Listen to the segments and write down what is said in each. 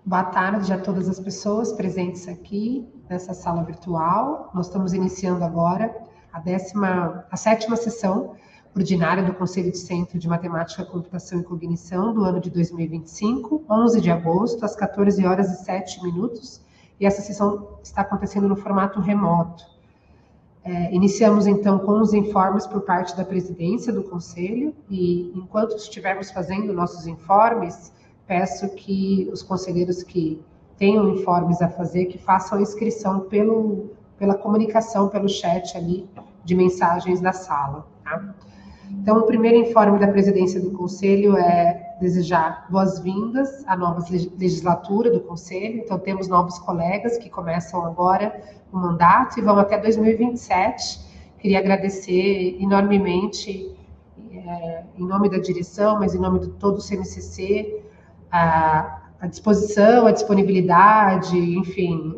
Boa tarde a todas as pessoas presentes aqui nessa sala virtual. Nós estamos iniciando agora a sétima sessão ordinária do Conselho de Centro de Matemática, Computação e Cognição do ano de 2025, 11 de agosto, às 14 horas e 7 minutos, e essa sessão está acontecendo no formato remoto. Iniciamos, então, com os informes por parte da presidência do Conselho, e enquanto estivermos fazendo nossos informes, peço que os conselheiros que tenham informes a fazer, que façam a inscrição pela comunicação, pelo chat ali de mensagens da sala, tá? Então, o primeiro informe da presidência do Conselho é desejar boas-vindas à nova legislatura do Conselho. Então, temos novos colegas que começam agora o mandato e vão até 2027. Queria agradecer enormemente, em nome da direção, mas em nome de todo o CNCC, a disposição, a disponibilidade, enfim,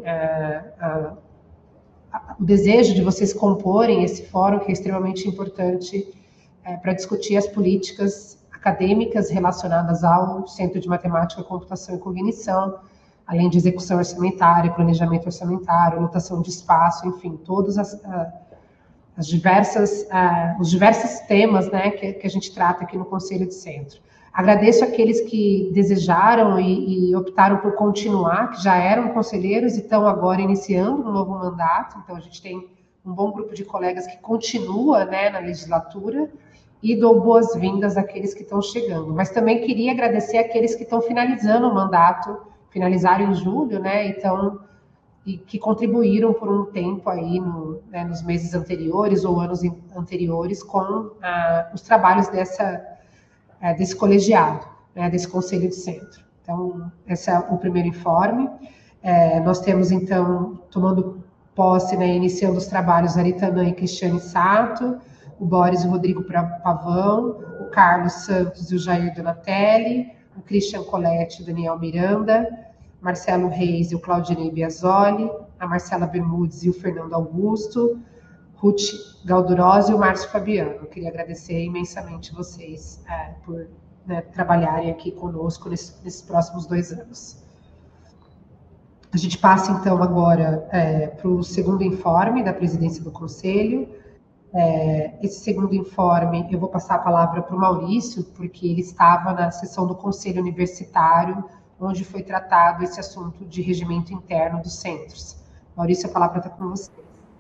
o desejo de vocês comporem esse fórum, que é extremamente importante para discutir as políticas acadêmicas relacionadas ao Centro de Matemática, Computação e Cognição, além de execução orçamentária, planejamento orçamentário, lotação de espaço, enfim, todos os diversos temas, né, que a gente trata aqui no Conselho de Centro. Agradeço àqueles que desejaram e optaram por continuar, que já eram conselheiros e estão agora iniciando um novo mandato. Então, a gente tem um bom grupo de colegas que continua, né, na legislatura, e dou boas-vindas àqueles que estão chegando. Mas também queria agradecer àqueles que estão finalizando o mandato, finalizaram em julho, né, então, e que contribuíram por um tempo aí nos meses anteriores ou anos anteriores com os trabalhos desse colegiado, né, desse Conselho de Centro. Então, esse é o primeiro informe. Nós temos, então, tomando posse, né, iniciando os trabalhos, Aritanã e Cristiane Sato, o Boris e o Rodrigo Pavão, o Carlos Santos e o Jair Donatelli, o Christian Coletti e o Daniel Miranda, Marcelo Reis e o Claudinei Biasoli, a Marcela Bermudes e o Fernando Augusto, Ruth Galdurosi e o Márcio Fabiano. Eu queria agradecer imensamente vocês por, né, trabalharem aqui conosco nesses próximos 2 anos. A gente passa, então, agora para o segundo informe da presidência do Conselho. Esse segundo informe, eu vou passar a palavra para o Maurício, porque ele estava na sessão do Conselho Universitário, onde foi tratado esse assunto de regimento interno dos centros. Maurício, a palavra está com você.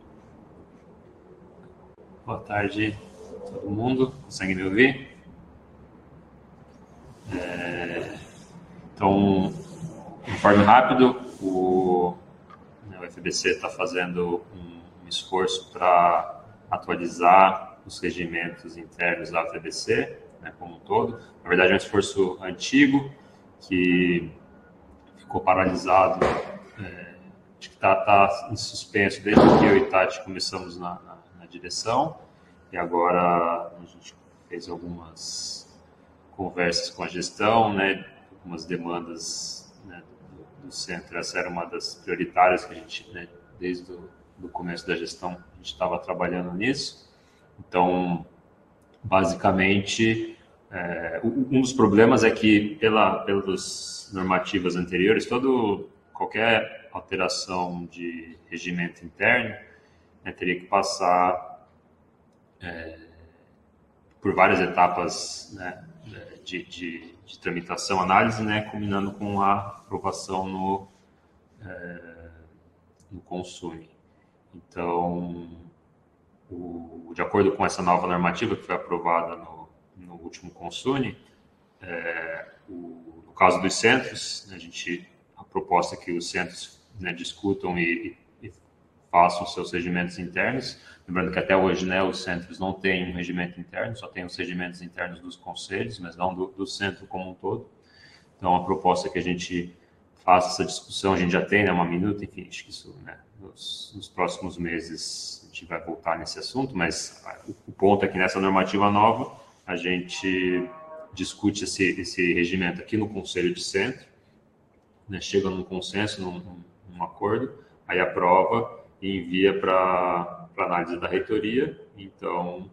Boa tarde a todo mundo. Consegue me ouvir? Então, informe rápido. O FBC está fazendo um esforço para atualizar os regimentos internos da UFBC, né, como um todo. Na verdade, é um esforço antigo que ficou paralisado, acho que está em suspenso desde que eu e Tati começamos na direção, e agora a gente fez algumas conversas com a gestão, né, algumas demandas, né, do centro. Essa era uma das prioritárias que a gente, né, desde o começo da gestão, a gente estava trabalhando nisso. Então, basicamente, um dos problemas é que, pelas normativas anteriores, qualquer alteração de regimento interno, né, teria que passar por várias etapas, né, de tramitação, análise, né, culminando com a aprovação no Consune. Então, de acordo com essa nova normativa que foi aprovada no último Consune, no caso dos centros, né, a proposta é que os centros, né, discutam e façam seus regimentos internos. Lembrando que até hoje, né, os centros não têm um regimento interno, só tem os regimentos internos dos conselhos, mas não do centro como um todo. Então, a proposta é que a gente faça essa discussão, a gente já tem, né, uma minuta, enfim, acho que isso, né, nos próximos meses a gente vai voltar nesse assunto, mas o ponto é que nessa normativa nova a gente discute esse regimento aqui no Conselho de Centro, né, chega num consenso, num acordo, aí aprova e envia para análise da reitoria. Então,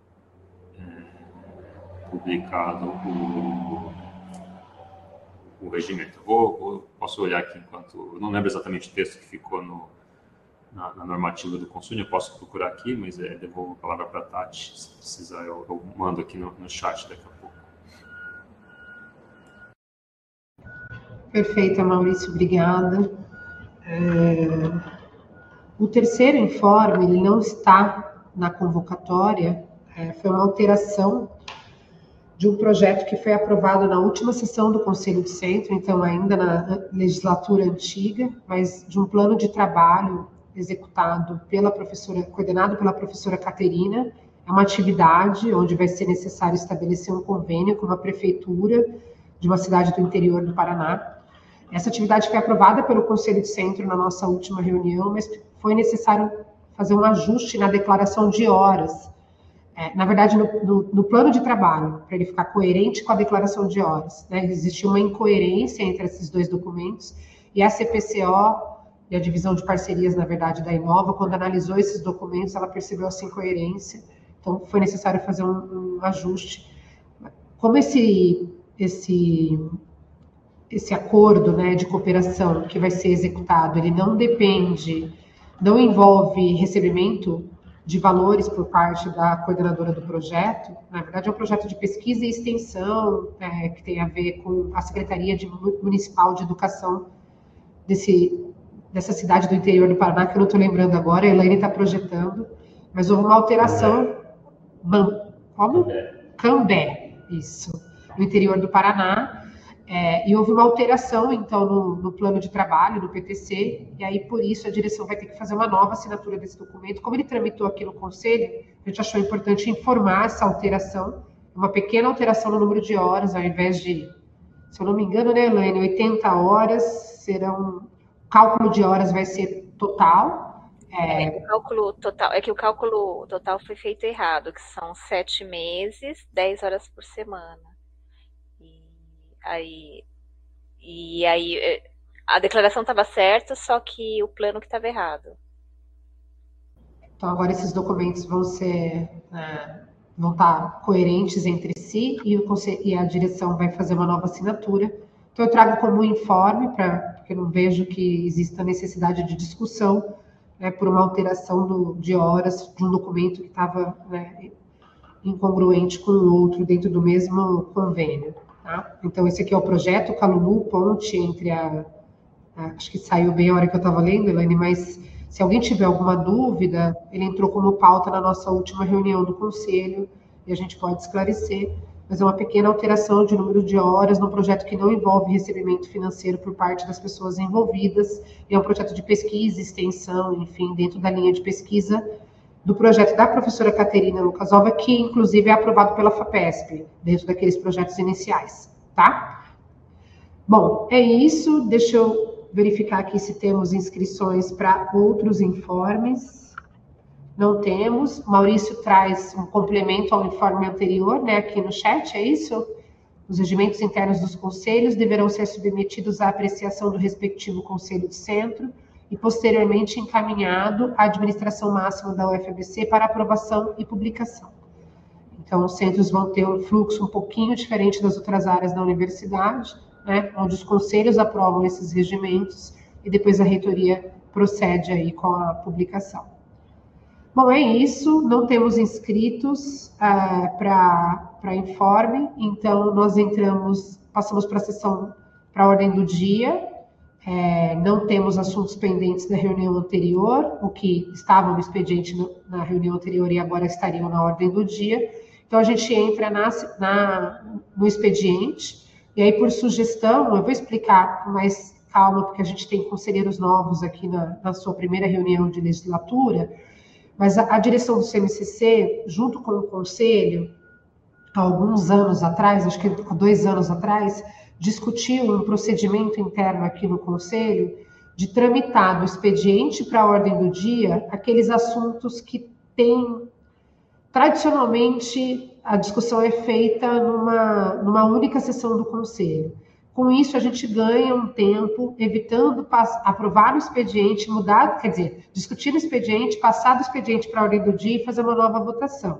publicado o regimento. Posso olhar aqui enquanto... Eu não lembro exatamente o texto que ficou na normativa do consumo, eu posso procurar aqui, mas devolvo a palavra para a Tati. Se precisar, eu mando aqui no chat daqui a pouco. Perfeito, Maurício, obrigada. O terceiro informe, ele não está na convocatória, foi uma alteração de um projeto que foi aprovado na última sessão do Conselho de Centro, então ainda na legislatura antiga, mas de um plano de trabalho executado coordenado pela professora Caterina. É uma atividade onde vai ser necessário estabelecer um convênio com uma prefeitura de uma cidade do interior do Paraná. Essa atividade foi aprovada pelo Conselho de Centro na nossa última reunião, mas foi necessário fazer um ajuste na declaração de horas. Na verdade, no plano de trabalho, para ele ficar coerente com a declaração de horas, né? Existe uma incoerência entre esses dois documentos, e a CPCO, e a divisão de parcerias, na verdade, da Inova, quando analisou esses documentos, ela percebeu essa incoerência, então foi necessário fazer um ajuste. Como esse acordo, né, de cooperação que vai ser executado, ele não envolve recebimento de valores por parte da coordenadora do projeto. Na verdade, é um projeto de pesquisa e extensão, que tem a ver com a Secretaria Municipal de Educação dessa cidade do interior do Paraná, que eu não estou lembrando agora, a Elaine está projetando, mas houve uma alteração... Como? Cambé, isso, no interior do Paraná, e houve uma alteração, então, no plano de trabalho, no PTC, e aí, por isso, a direção vai ter que fazer uma nova assinatura desse documento. Como ele tramitou aqui no Conselho, a gente achou importante informar essa alteração, uma pequena alteração no número de horas, ao invés de, se eu não me engano, né, Elaine, 80 horas, o cálculo de horas vai ser total. O cálculo total, o cálculo total foi feito errado, que são 7 meses, 10 horas por semana. Aí a declaração estava certa, só que o plano que estava errado. Então agora esses documentos vão estar coerentes entre si, e a direção vai fazer uma nova assinatura. Então eu trago como informe, porque eu não vejo que exista necessidade de discussão, por uma alteração de horas de um documento que estava, incongruente com o outro dentro do mesmo convênio. Tá? Então, esse aqui é o projeto Calulu, ponte entre acho que saiu bem a hora que eu estava lendo, Elaine, mas se alguém tiver alguma dúvida, ele entrou como pauta na nossa última reunião do Conselho, e a gente pode esclarecer, mas é uma pequena alteração de número de horas num projeto que não envolve recebimento financeiro por parte das pessoas envolvidas, e é um projeto de pesquisa, extensão, enfim, dentro da linha de pesquisa do projeto da professora Caterina Lucasova, que inclusive é aprovado pela FAPESP, dentro daqueles projetos iniciais, tá? Bom, é isso. Deixa eu verificar aqui se temos inscrições para outros informes. Não temos. Maurício traz um complemento ao informe anterior, né, aqui no chat, é isso? Os regimentos internos dos conselhos deverão ser submetidos à apreciação do respectivo Conselho de Centro, e posteriormente encaminhado à administração máxima da UFABC para aprovação e publicação. Então, os centros vão ter um fluxo um pouquinho diferente das outras áreas da universidade, né, onde os conselhos aprovam esses regimentos e depois a reitoria procede aí com a publicação. Bom, é isso, não temos inscritos para informe, então nós passamos para a sessão, para a ordem do dia. Não temos assuntos pendentes da reunião anterior, o que estavam no expediente na reunião anterior e agora estariam na ordem do dia. Então, a gente entra no expediente, e aí, por sugestão, eu vou explicar com mais calma, porque a gente tem conselheiros novos aqui na sua primeira reunião de legislatura, mas a direção do CMCC, junto com o conselho, há alguns anos atrás, acho que há 2 anos atrás, discutiu um procedimento interno aqui no Conselho de tramitar do expediente para a ordem do dia aqueles assuntos que têm, tradicionalmente, a discussão é feita numa única sessão do Conselho. Com isso, a gente ganha um tempo, evitando aprovar o expediente, discutir o expediente, passar do expediente para a ordem do dia e fazer uma nova votação.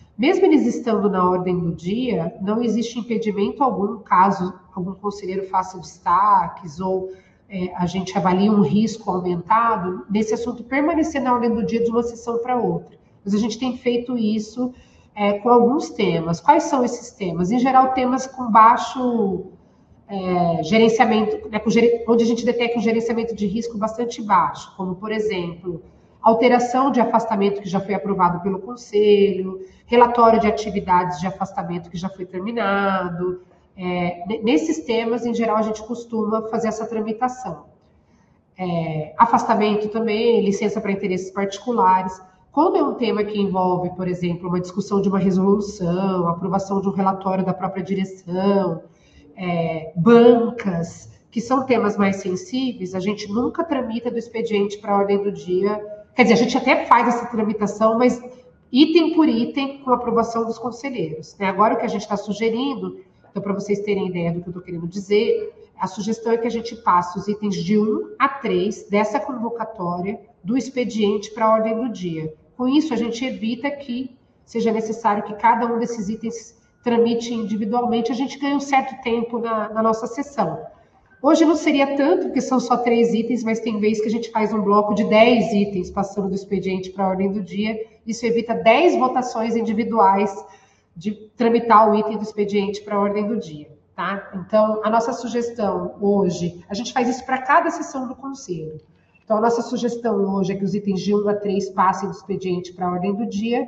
Mesmo eles estando na ordem do dia, não existe impedimento algum, caso algum conselheiro faça destaques ou a gente avalia um risco aumentado, nesse assunto permanecer na ordem do dia de uma sessão para outra. Mas a gente tem feito isso com alguns temas. Quais são esses temas? Em geral, temas com baixo gerenciamento, né, onde a gente detecta um gerenciamento de risco bastante baixo, como, por exemplo, alteração de afastamento que já foi aprovado pelo Conselho, relatório de atividades de afastamento que já foi terminado. Nesses temas, em geral, a gente costuma fazer essa tramitação. Afastamento também, licença para interesses particulares. Quando é um tema que envolve, por exemplo, uma discussão de uma resolução, aprovação de um relatório da própria direção, bancas, que são temas mais sensíveis, a gente nunca tramita do expediente para a ordem do dia. Quer dizer, a gente até faz essa tramitação, mas item por item, com aprovação dos conselheiros. Agora, o que a gente está sugerindo, então, para vocês terem ideia do que eu estou querendo dizer, a sugestão é que a gente passe os itens de 1 a 3 dessa convocatória do expediente para a ordem do dia. Com isso, a gente evita que seja necessário que cada um desses itens tramite individualmente, a gente ganha um certo tempo na nossa sessão. Hoje não seria tanto, porque são só 3 itens, mas tem vezes que a gente faz um bloco de 10 itens passando do expediente para a ordem do dia. Isso evita 10 votações individuais de tramitar o item do expediente para a ordem do dia. Tá? Então, a nossa sugestão hoje, a gente faz isso para cada sessão do Conselho. Então, a nossa sugestão hoje é que os itens de 1 a 3 passem do expediente para a ordem do dia.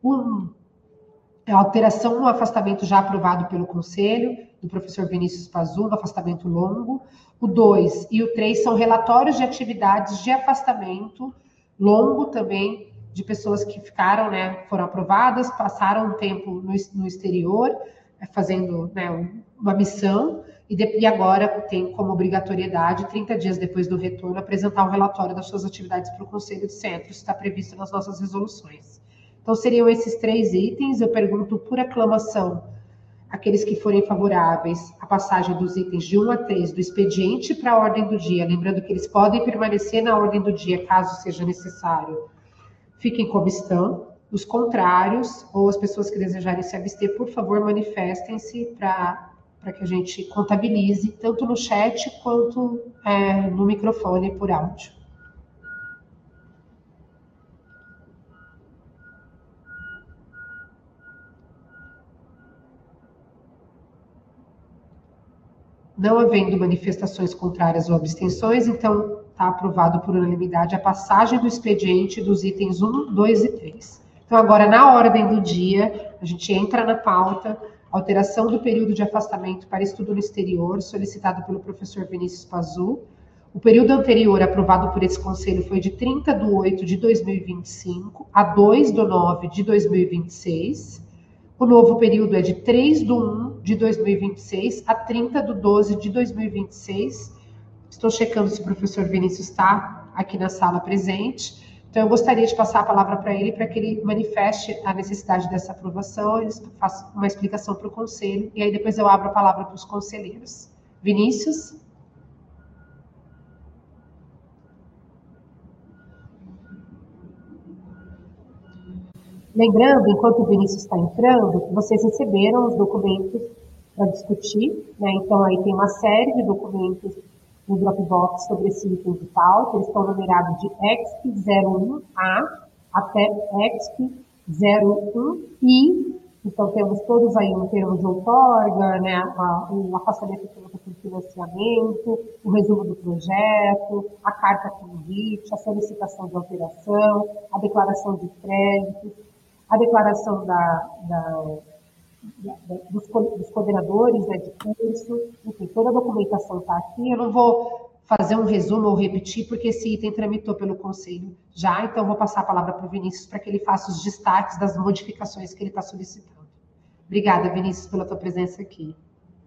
A alteração no afastamento já aprovado pelo Conselho, do professor Vinícius Pazu, no afastamento longo. O 2 e o 3 são relatórios de atividades de afastamento longo também, de pessoas que ficaram, foram aprovadas, passaram um tempo no exterior, fazendo uma missão, e agora tem como obrigatoriedade, 30 dias depois do retorno, apresentar um relatório das suas atividades para o Conselho de Centros, está previsto nas nossas resoluções. Então, seriam esses 3 itens. Eu pergunto por aclamação, aqueles que forem favoráveis à passagem dos itens de 1 a 3 do expediente para a ordem do dia, lembrando que eles podem permanecer na ordem do dia, caso seja necessário, fiquem como estão. Os contrários, ou as pessoas que desejarem se abster, por favor, manifestem-se para que a gente contabilize, tanto no chat quanto no microfone por áudio. Não havendo manifestações contrárias ou abstenções, então está aprovado por unanimidade a passagem do expediente dos itens 1, 2 e 3. Então, agora, na ordem do dia, a gente entra na pauta, alteração do período de afastamento para estudo no exterior, solicitado pelo professor Vinícius Pazu. O período anterior, aprovado por esse conselho, foi de 30/8/2025 a 2/9/2026. O novo período é de 3/1/2026 a 30/12/2026. Estou checando se o professor Vinícius está aqui na sala presente. Então, eu gostaria de passar a palavra para ele, para que ele manifeste a necessidade dessa aprovação, ele faça uma explicação para o conselho, e aí depois eu abro a palavra para os conselheiros. Vinícius? Lembrando, enquanto o Vinícius está entrando, que vocês receberam os documentos para discutir, Então, aí tem uma série de documentos no Dropbox sobre esse item de pauta. Eles estão numerados de EXP 01A até EXP 01I. Então, temos todos aí um termo de outorga, o afastamento por financiamento, o resumo do projeto, a carta convite, a solicitação de alteração, a declaração de crédito, a declaração dos coordenadores de curso, enfim, toda a documentação está aqui. Eu não vou fazer um resumo ou repetir, porque esse item tramitou pelo Conselho já, então vou passar a palavra para o Vinícius para que ele faça os destaques das modificações que ele está solicitando. Obrigada, Vinícius, pela tua presença aqui.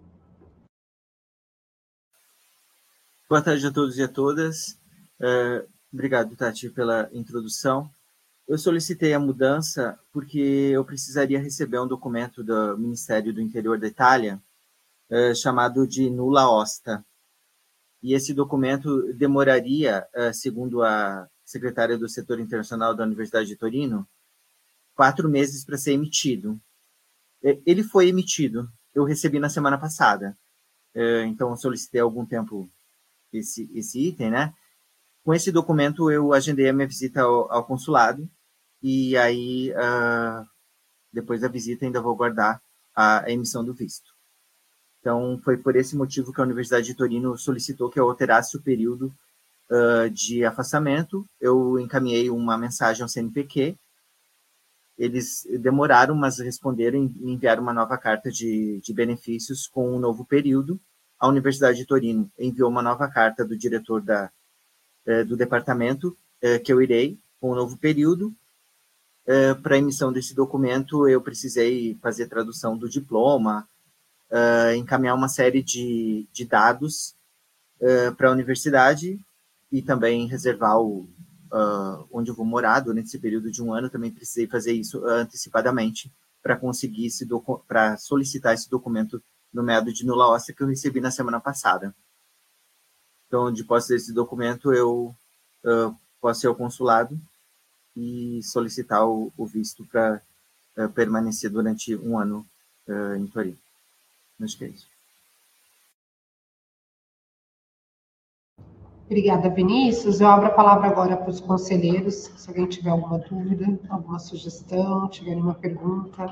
Boa tarde a todos e a todas. Obrigado, Tati, pela introdução. Eu solicitei a mudança porque eu precisaria receber um documento do Ministério do Interior da Itália, chamado de nulla osta. E esse documento demoraria, segundo a secretária do Setor Internacional da Universidade de Torino, 4 meses para ser emitido. Ele foi emitido, eu recebi na semana passada. Então, eu solicitei há algum tempo esse item, né? Com esse documento, eu agendei a minha visita ao consulado, e aí, depois da visita, ainda vou guardar a emissão do visto. Então, foi por esse motivo que a Universidade de Torino solicitou que eu alterasse o período de afastamento. Eu encaminhei uma mensagem ao CNPq, eles demoraram, mas responderam e enviaram uma nova carta de benefícios com um novo período. A Universidade de Torino enviou uma nova carta do diretor do departamento, que eu irei, com um novo período. Para a emissão desse documento, eu precisei fazer tradução do diploma, encaminhar uma série de dados para a universidade e também reservar onde eu vou morar durante esse período de 1 ano. Também precisei fazer isso antecipadamente para conseguir para solicitar esse documento no meado de nula óssea que eu recebi na semana passada. Então, de posse desse documento, eu posso ir ao consulado e solicitar o visto para permanecer durante 1 ano em Torino. Acho que é isso. Obrigada, Vinícius. Eu abro a palavra agora para os conselheiros, se alguém tiver alguma dúvida, alguma sugestão, tiver alguma pergunta.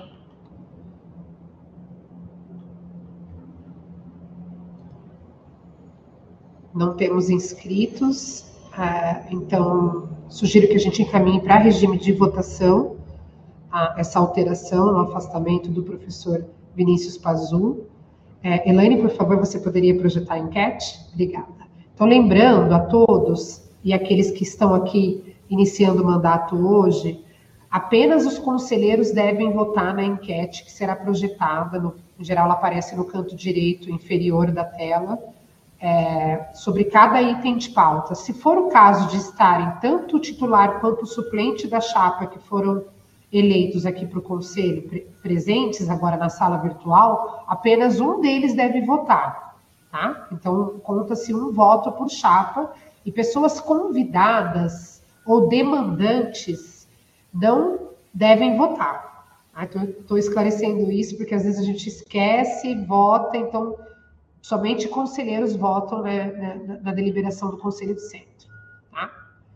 Não temos inscritos, então sugiro que a gente encaminhe para regime de votação essa alteração no afastamento do professor Vinícius Pazu. Elaine, por favor, você poderia projetar a enquete? Obrigada. Então, lembrando a todos e aqueles que estão aqui iniciando o mandato hoje, apenas os conselheiros devem votar na enquete que será projetada, em geral ela aparece no canto direito inferior da tela, sobre cada item de pauta. Se for o caso de estarem tanto o titular quanto o suplente da chapa que foram eleitos aqui para o conselho, presentes agora na sala virtual, apenas um deles deve votar. Tá? Então, conta-se um voto por chapa, e pessoas convidadas ou demandantes não devem votar. Tá? Então, estou esclarecendo isso, porque às vezes a gente esquece, vota, então somente conselheiros votam, né, na deliberação do Conselho de Centro. Tá?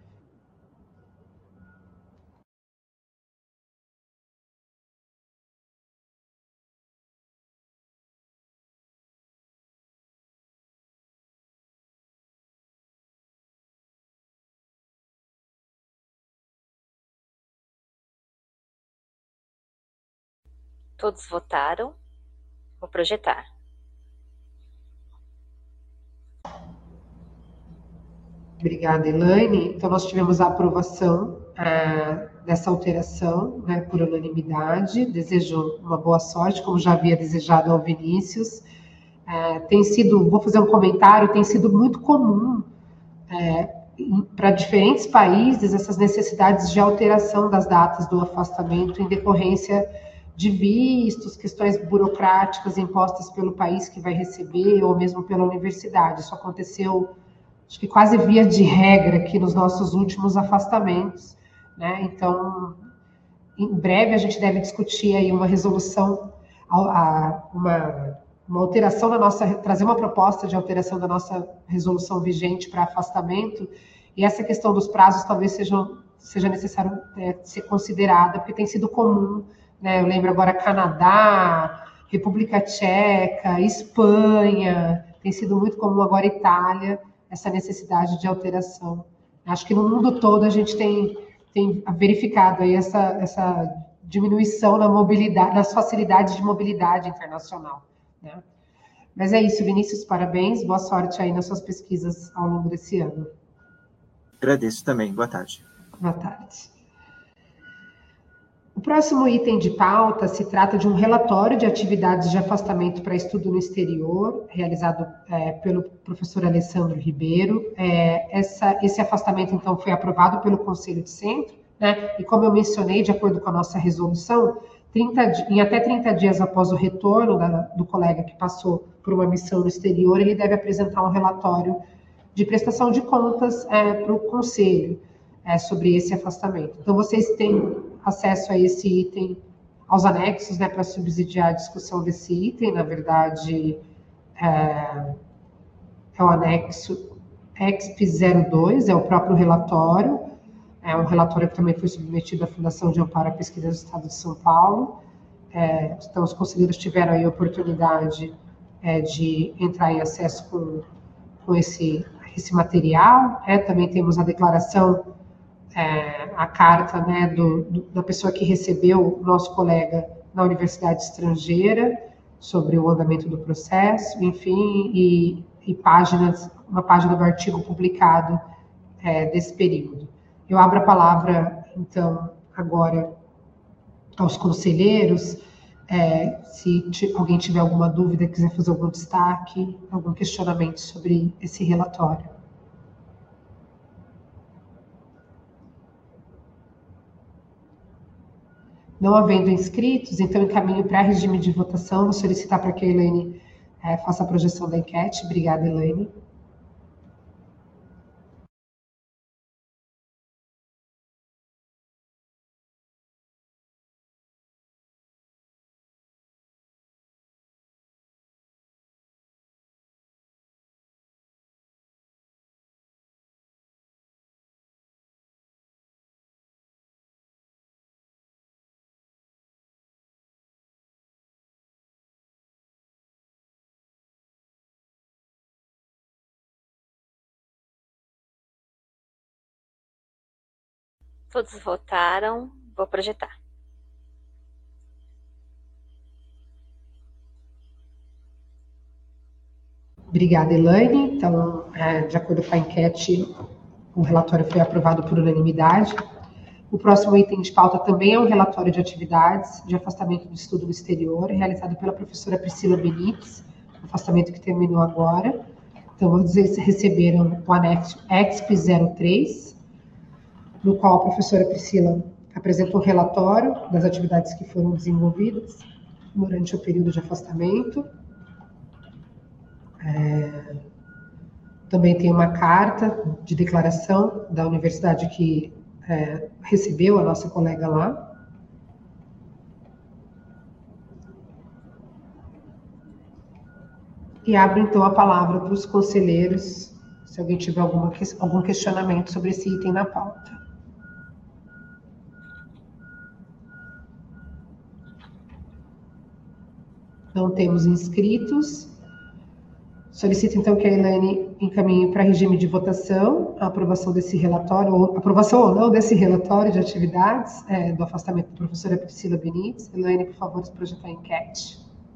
Todos votaram? Vou projetar. Obrigada, Elaine. Então, nós tivemos a aprovação dessa alteração, né, por unanimidade. Desejo uma boa sorte, como já havia desejado ao Vinícius. Tem sido, vou fazer um comentário, tem sido muito comum para diferentes países essas necessidades de alteração das datas do afastamento em decorrência de vistos, questões burocráticas impostas pelo país que vai receber ou mesmo pela universidade. Isso aconteceu, acho que quase via de regra aqui nos nossos últimos afastamentos, né? Então, em breve a gente deve discutir aí uma resolução, uma alteração da nossa, trazer uma proposta de alteração da nossa resolução vigente para afastamento, e essa questão dos prazos talvez seja necessário ser considerada, porque tem sido comum, né? Eu lembro agora Canadá, República Tcheca, Espanha, tem sido muito comum agora Itália, essa necessidade de alteração. Acho que no mundo todo a gente tem verificado aí essa diminuição na mobilidade, nas facilidades de mobilidade internacional, né? Mas é isso, Vinícius, parabéns, boa sorte aí nas suas pesquisas ao longo desse ano. Agradeço também, boa tarde. Boa tarde. O próximo item de pauta se trata de um relatório de atividades de afastamento para estudo no exterior, realizado pelo professor Alessandro Ribeiro. Esse afastamento, então, foi aprovado pelo Conselho de Centro, né? E como eu mencionei, de acordo com a nossa resolução, em até 30 dias após o retorno do colega que passou por uma missão no exterior, ele deve apresentar um relatório de prestação de contas para o Conselho sobre esse afastamento. Então, vocês têm acesso a esse item, aos anexos, né, para subsidiar a discussão desse item. Na verdade, é o anexo EXP02, é o próprio relatório, é um relatório que também foi submetido à Fundação de Amparo à Pesquisa do Estado de São Paulo. Então, os conselheiros tiveram aí a oportunidade de entrar em acesso com esse material. Também temos a declaração, a carta, né, da pessoa que recebeu o nosso colega na universidade estrangeira, sobre o andamento do processo, enfim, e uma página do artigo publicado desse período. Eu abro a palavra, então, agora aos conselheiros, se alguém tiver alguma dúvida, quiser fazer algum destaque, algum questionamento sobre esse relatório. Não havendo inscritos, então encaminho para regime de votação. Vou solicitar para que a Elaine faça a projeção da enquete. Obrigada, Elaine. Todos votaram. Vou projetar. Obrigada, Elaine. Então, de acordo com a enquete, o relatório foi aprovado por unanimidade. O próximo item de pauta também é um relatório de atividades de afastamento do estudo no exterior, realizado pela professora Priscila Benites, afastamento que terminou agora. Então, vocês receberam o anexo EXP03, no qual a professora Priscila apresentou o relatório das atividades que foram desenvolvidas durante o período de afastamento. Também tem uma carta de declaração da universidade que recebeu a nossa colega lá. E abro, então, a palavra para os conselheiros, se alguém tiver algum questionamento sobre esse item na pauta. Não temos inscritos. Solicito, então, que a Elaine encaminhe para regime de votação a aprovação desse relatório, ou aprovação ou não desse relatório de atividades do afastamento da professora Priscila Benites. Elaine, por favor, se projetar a enquete.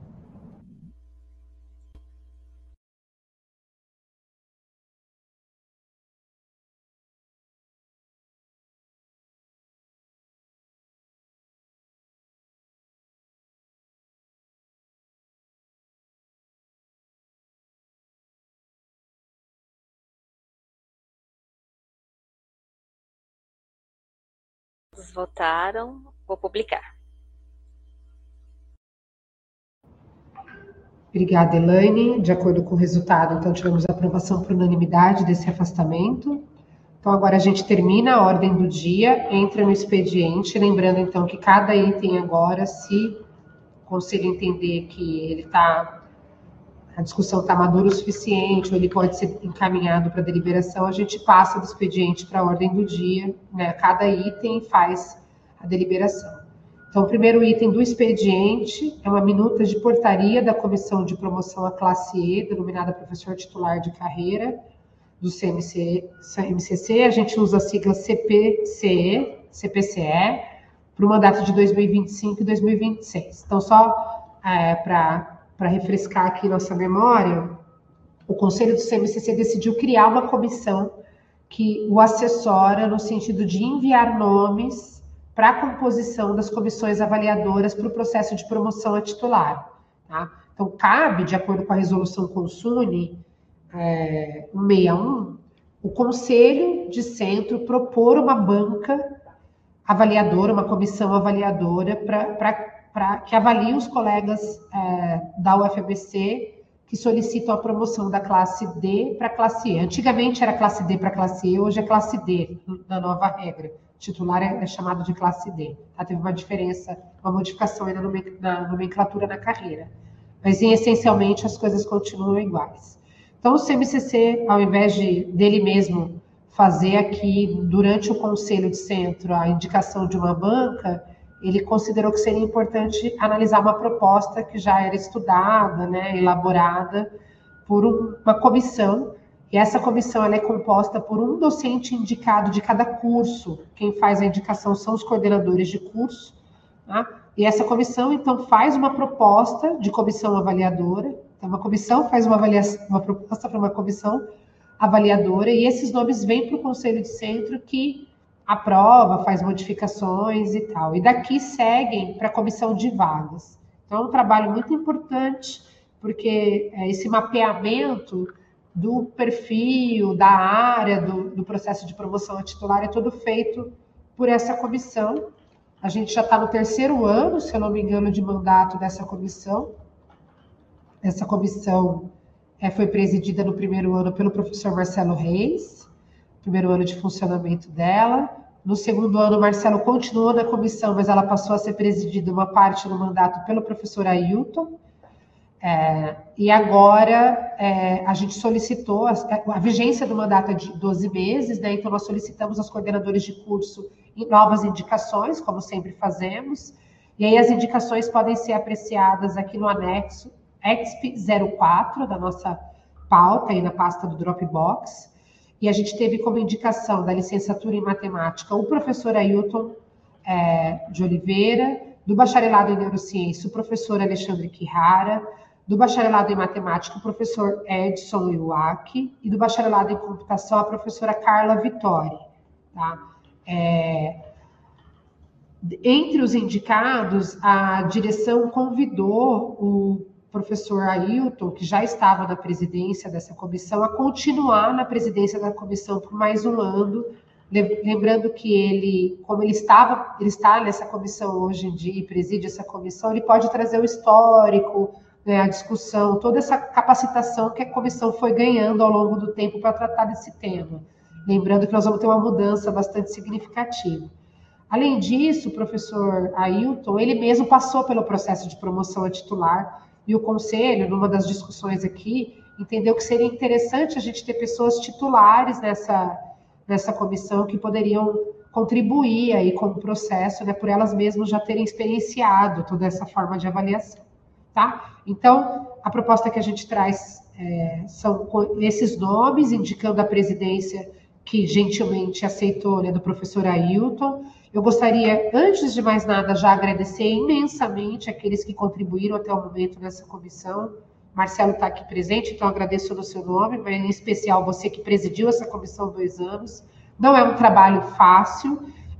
Todos votaram. Vou publicar. Obrigada, Elaine. De acordo com o resultado, então, tivemos a aprovação por unanimidade desse afastamento. Então, agora a gente termina a ordem do dia, entra no expediente, lembrando, então, que cada item agora, se o conselho entender que a discussão está madura o suficiente, ou ele pode ser encaminhado para deliberação, a gente passa do expediente para a ordem do dia, né? Cada item faz a deliberação. Então, o primeiro item do expediente é uma minuta de portaria da Comissão de Promoção à Classe E, denominada professor titular de carreira, do CMCC. A gente usa a sigla CPCE, para o mandato de 2025 e 2026. Então, só para refrescar aqui nossa memória, o Conselho do CMCC decidiu criar uma comissão que o assessora no sentido de enviar nomes para a composição das comissões avaliadoras para o processo de promoção a titular. Tá? Então, cabe, de acordo com a resolução Consune 161, o Conselho de Centro propor uma banca avaliadora, uma comissão avaliadora para que avalie os colegas da UFABC que solicitam a promoção da classe D para a classe E. Antigamente era classe D para a classe E, hoje é classe D, na nova regra. titular é chamado de classe D. Tá? Teve uma diferença, uma modificação ainda na nomenclatura na carreira. Mas, essencialmente, as coisas continuam iguais. Então, o CMCC, ao invés dele mesmo fazer aqui, durante o conselho de centro, a indicação de uma banca, ele considerou que seria importante analisar uma proposta que já era estudada, né, elaborada por uma comissão, e essa comissão ela é composta por um docente indicado de cada curso. Quem faz a indicação são os coordenadores de curso, tá? E essa comissão, então, faz uma proposta de comissão avaliadora. Então, uma comissão faz uma proposta para uma comissão avaliadora, e esses nomes vêm para o Conselho de Centro, que aprova, faz modificações e tal. E daqui seguem para a comissão de vagas. Então, é um trabalho muito importante, porque esse mapeamento do perfil, da área, do processo de promoção a titular é todo feito por essa comissão. A gente já está no 3º ano, se eu não me engano, de mandato dessa comissão. Essa comissão foi presidida no 1º ano pelo professor Marcelo Reis, 1º ano de funcionamento dela. No 2º ano, o Marcelo continuou na comissão, mas ela passou a ser presidida uma parte do mandato pelo professor Ailton. E agora a gente solicitou, a vigência do mandato é de 12 meses, né? Então nós solicitamos aos coordenadores de curso novas indicações, como sempre fazemos, e aí as indicações podem ser apreciadas aqui no anexo EXP 04 da nossa pauta, aí na pasta do Dropbox, e a gente teve como indicação da licenciatura em matemática o professor Ailton de Oliveira, do bacharelado em neurociência o professor Alexandre Quirrara, do bacharelado em matemática o professor Edson Iwaki, e do bacharelado em computação a professora Carla Vittori. Tá? Entre os indicados, a direção convidou o professor Ailton, que já estava na presidência dessa comissão, a continuar na presidência da comissão por mais um ano, lembrando que ele, como ele está nessa comissão hoje em dia e preside essa comissão, ele pode trazer o histórico, né, a discussão, toda essa capacitação que a comissão foi ganhando ao longo do tempo para tratar desse tema. Lembrando que nós vamos ter uma mudança bastante significativa. Além disso, o professor Ailton, ele mesmo passou pelo processo de promoção a titular, e o Conselho, numa das discussões aqui, entendeu que seria interessante a gente ter pessoas titulares nessa comissão que poderiam contribuir aí com o processo, né, por elas mesmas já terem experienciado toda essa forma de avaliação. Tá? Então, a proposta que a gente traz são esses nomes, indicando a presidência que gentilmente aceitou, né, do professor Ailton. Eu gostaria, antes de mais nada, já agradecer imensamente aqueles que contribuíram até o momento nessa comissão. Marcelo está aqui presente, então agradeço no seu nome, mas em especial você que presidiu essa comissão 2 anos. Não é um trabalho fácil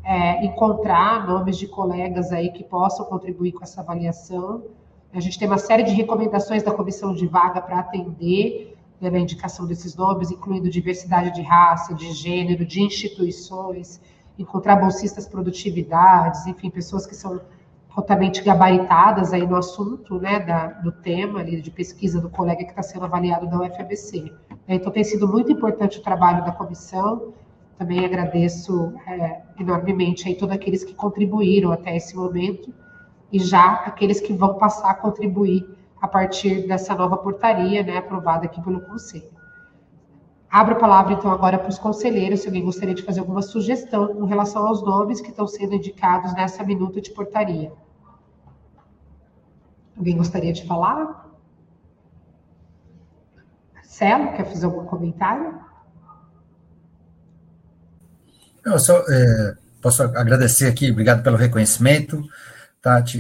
encontrar nomes de colegas aí que possam contribuir com essa avaliação. A gente tem uma série de recomendações da comissão de vaga para atender, né, na indicação desses nomes, incluindo diversidade de raça, de gênero, de instituições, encontrar bolsistas produtividades, enfim, pessoas que são altamente gabaritadas aí no assunto, né, do tema ali de pesquisa do colega que está sendo avaliado da UFABC. Então, tem sido muito importante o trabalho da comissão. Também agradeço enormemente aí todos aqueles que contribuíram até esse momento, e já aqueles que vão passar a contribuir a partir dessa nova portaria, né, aprovada aqui pelo Conselho. Abro a palavra, então, agora para os conselheiros, se alguém gostaria de fazer alguma sugestão com relação aos nomes que estão sendo indicados nessa minuta de portaria. Alguém gostaria de falar? Marcelo, quer fazer algum comentário? Eu só posso agradecer aqui, obrigado pelo reconhecimento, Tati.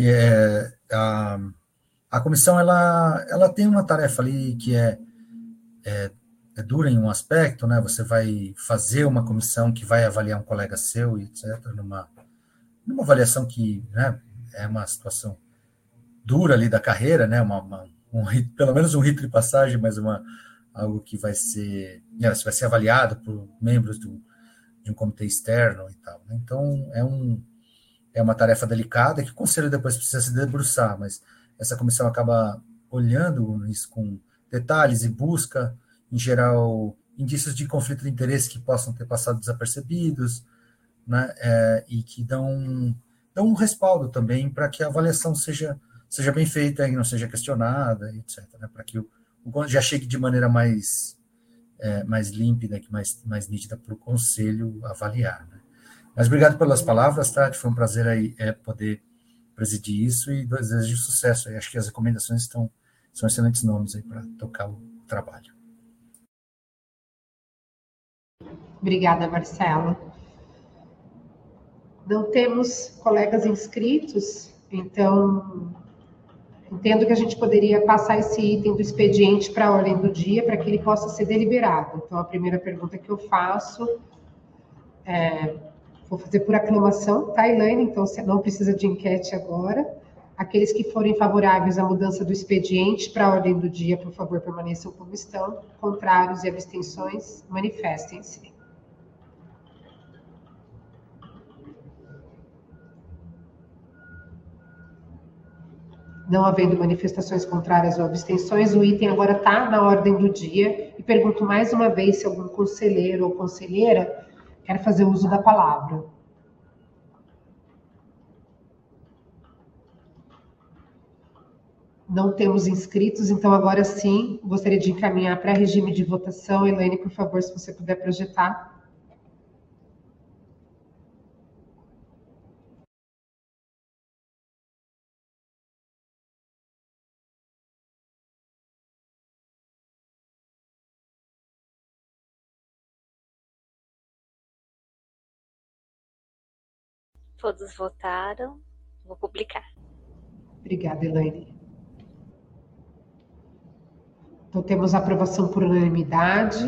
A comissão ela tem uma tarefa ali que é dura em um aspecto, né? Você vai fazer uma comissão que vai avaliar um colega seu, etc., numa avaliação que, né, é uma situação dura ali da carreira, né? Pelo menos um rito de passagem, mas algo que vai ser avaliado por membros de um comitê externo e tal, né? Então, é uma tarefa delicada que o Conselho depois precisa se debruçar, mas essa comissão acaba olhando isso com detalhes e busca, em geral, indícios de conflito de interesse que possam ter passado desapercebidos, né, e que dão um respaldo também para que a avaliação seja bem feita e não seja questionada, etc., né, para que o já chegue de maneira mais límpida, mais nítida para o conselho avaliar, né. Mas obrigado pelas palavras, Tati, foi um prazer aí poder presidir isso e desejo sucesso. Acho que as recomendações são excelentes nomes aí para tocar o trabalho. Obrigada, Marcelo. Não temos colegas inscritos, então entendo que a gente poderia passar esse item do expediente para a ordem do dia, para que ele possa ser deliberado. Então, a primeira pergunta que eu faço vou fazer por aclamação, tá, Elaine? Então, você não precisa de enquete agora. Aqueles que forem favoráveis à mudança do expediente para a ordem do dia, por favor, permaneçam como estão. Contrários e abstenções, manifestem-se. Não havendo manifestações contrárias ou abstenções, o item agora está na ordem do dia. E pergunto mais uma vez se algum conselheiro ou conselheira quer fazer uso da palavra. Não temos inscritos, então agora sim, gostaria de encaminhar para regime de votação. Elaine, por favor, se você puder projetar. Todos votaram. Vou publicar. Obrigada, Elaine. Então, temos a aprovação por unanimidade.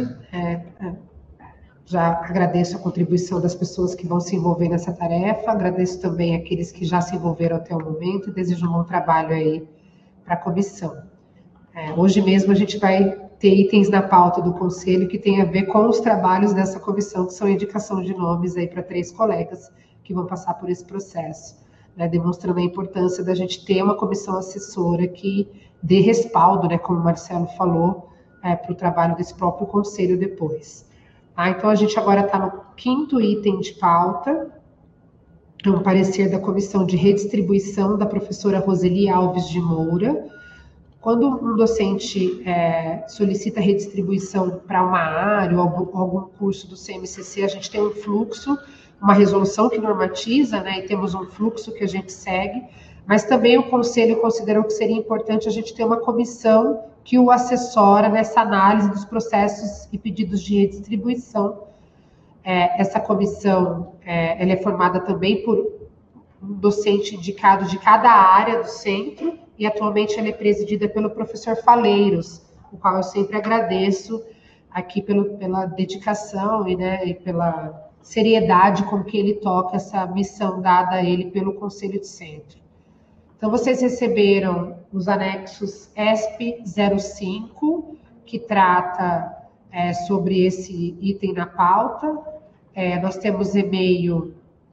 Já agradeço a contribuição das pessoas que vão se envolver nessa tarefa. Agradeço também aqueles que já se envolveram até o momento e desejo um bom trabalho aí para a comissão. Hoje mesmo a gente vai ter itens na pauta do Conselho que tem a ver com os trabalhos dessa comissão, que são indicação de nomes aí para 3 colegas que vão passar por esse processo, né, demonstrando a importância da gente ter uma comissão assessora que dê respaldo, né, como o Marcelo falou, para o trabalho desse próprio Conselho depois. Então, a gente agora está no 5º item de pauta, um parecer da Comissão de Redistribuição da professora Roseli Alves de Moura. Quando um docente solicita redistribuição para uma área ou algum curso do CMCC, a gente tem um fluxo, uma resolução que normatiza, né, e temos um fluxo que a gente segue, mas também o Conselho considerou que seria importante a gente ter uma comissão que o assessora nessa análise dos processos e pedidos de redistribuição. Essa comissão ela é formada também por um docente indicado de cada área do centro, e atualmente ela é presidida pelo professor Faleiros, o qual eu sempre agradeço aqui pela dedicação e pela seriedade com que ele toca essa missão dada a ele pelo Conselho de Centro. Então, vocês receberam os anexos ESP 05, que trata sobre esse item na pauta. Nós temos e-mail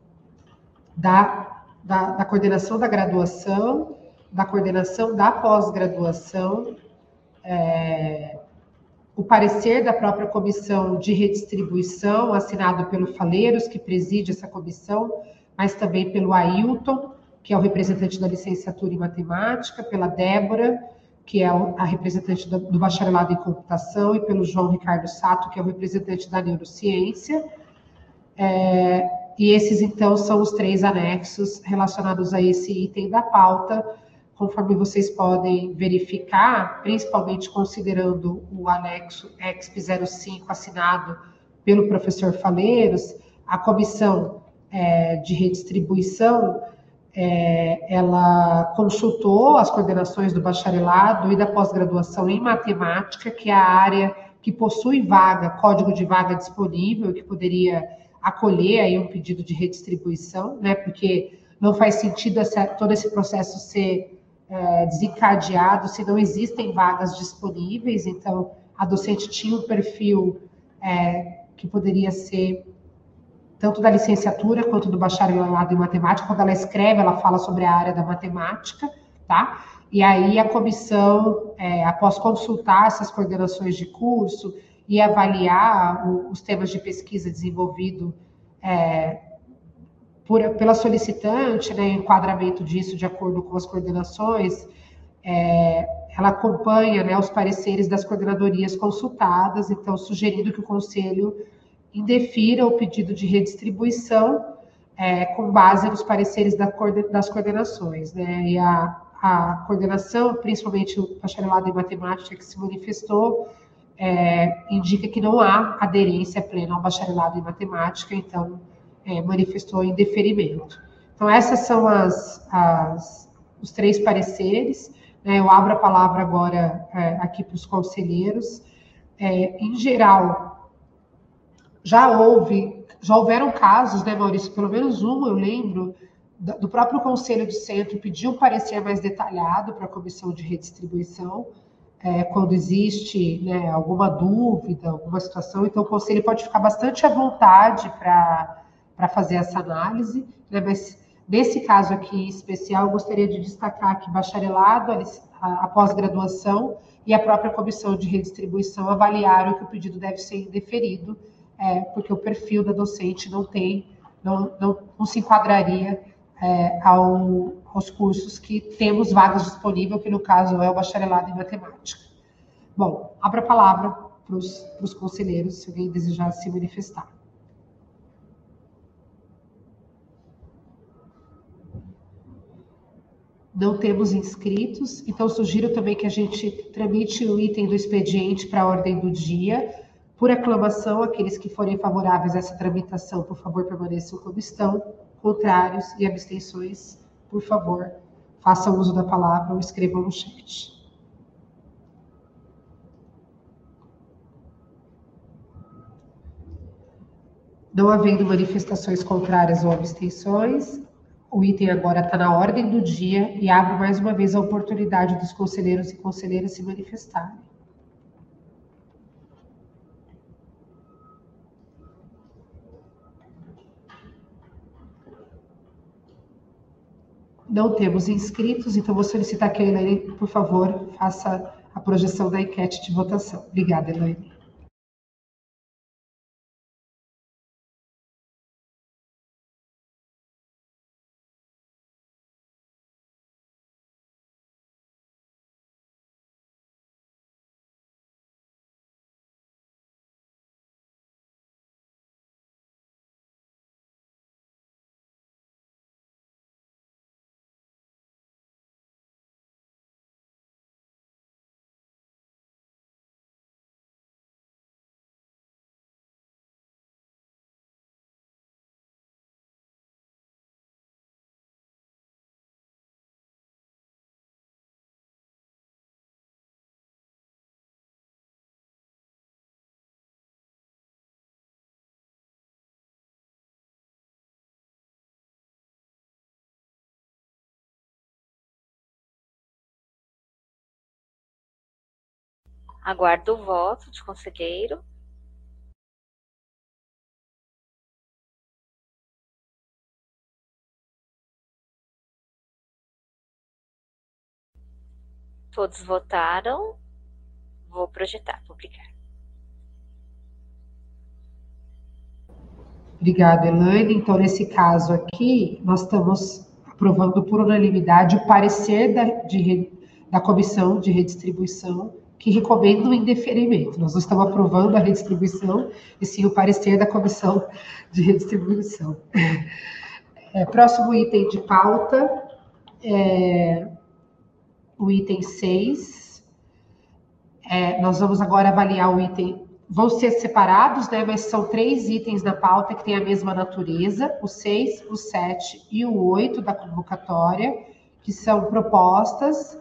da coordenação da graduação, da coordenação da pós-graduação, o parecer da própria comissão de redistribuição, assinado pelo Faleiros, que preside essa comissão, mas também pelo Ailton, que é o representante da licenciatura em matemática, pela Débora, que é a representante do bacharelado em computação, e pelo João Ricardo Sato, que é o representante da neurociência. E esses, então, são os 3 anexos relacionados a esse item da pauta, conforme vocês podem verificar, principalmente considerando o anexo EXP 05 assinado pelo professor Faleiros, a comissão de redistribuição, ela consultou as coordenações do bacharelado e da pós-graduação em matemática, que é a área que possui vaga, código de vaga disponível, que poderia acolher aí um pedido de redistribuição, né, porque não faz sentido todo esse processo ser desencadeado se não existem vagas disponíveis. Então, a docente tinha um perfil que poderia ser tanto da licenciatura quanto do bacharelado em matemática. Quando ela escreve, ela fala sobre a área da matemática, tá? E aí a comissão, após consultar essas coordenações de curso e avaliar os temas de pesquisa desenvolvido pela solicitante, né, enquadramento disso de acordo com as coordenações, ela acompanha, né, os pareceres das coordenadorias consultadas, então sugerindo que o Conselho indefira o pedido de redistribuição com base nos pareceres das coordenações, né, e a coordenação, principalmente o bacharelado em matemática que se manifestou, indica que não há aderência plena ao bacharelado em matemática, então manifestou indeferimento. Então, essas são os 3 pareceres. Eu abro a palavra agora aqui para os conselheiros. Em geral, já houveram casos, né, Maurício? Pelo menos um, eu lembro, do próprio Conselho do Centro pedir um parecer mais detalhado para a comissão de redistribuição, quando existe, né, alguma dúvida, alguma situação. Então, o Conselho pode ficar bastante à vontade para fazer essa análise, né, mas nesse caso aqui especial, eu gostaria de destacar que bacharelado, a pós-graduação e a própria comissão de redistribuição avaliaram que o pedido deve ser indeferido, porque o perfil da docente não se enquadraria aos cursos que temos vagas disponíveis, que no caso é o bacharelado em matemática. Bom, abro a palavra para os conselheiros, se alguém desejar se manifestar. Não temos inscritos, então sugiro também que a gente tramite o item do expediente para a ordem do dia. Por aclamação, aqueles que forem favoráveis a essa tramitação, por favor, permaneçam como estão. Contrários e abstenções, por favor, façam uso da palavra ou escrevam no chat. Não havendo manifestações contrárias ou abstenções, o item agora está na ordem do dia e abro mais uma vez a oportunidade dos conselheiros e conselheiras se manifestarem. Não temos inscritos, então vou solicitar que a Elaine, por favor, faça a projeção da enquete de votação. Obrigada, Elaine. Aguardo o voto de conselheiro. Todos votaram. Vou projetar, publicar. Obrigada, Elaine. Então, nesse caso aqui, nós estamos aprovando por unanimidade o parecer da Comissão de Redistribuição, que recomenda o indeferimento. Nós não estamos aprovando a redistribuição, e sim o parecer da Comissão de Redistribuição. Próximo item de pauta, o item 6. Nós vamos agora avaliar o item. Vão ser separados, né, mas são 3 itens na pauta que têm a mesma natureza, o 6, o 7 e o 8 da convocatória, que são propostas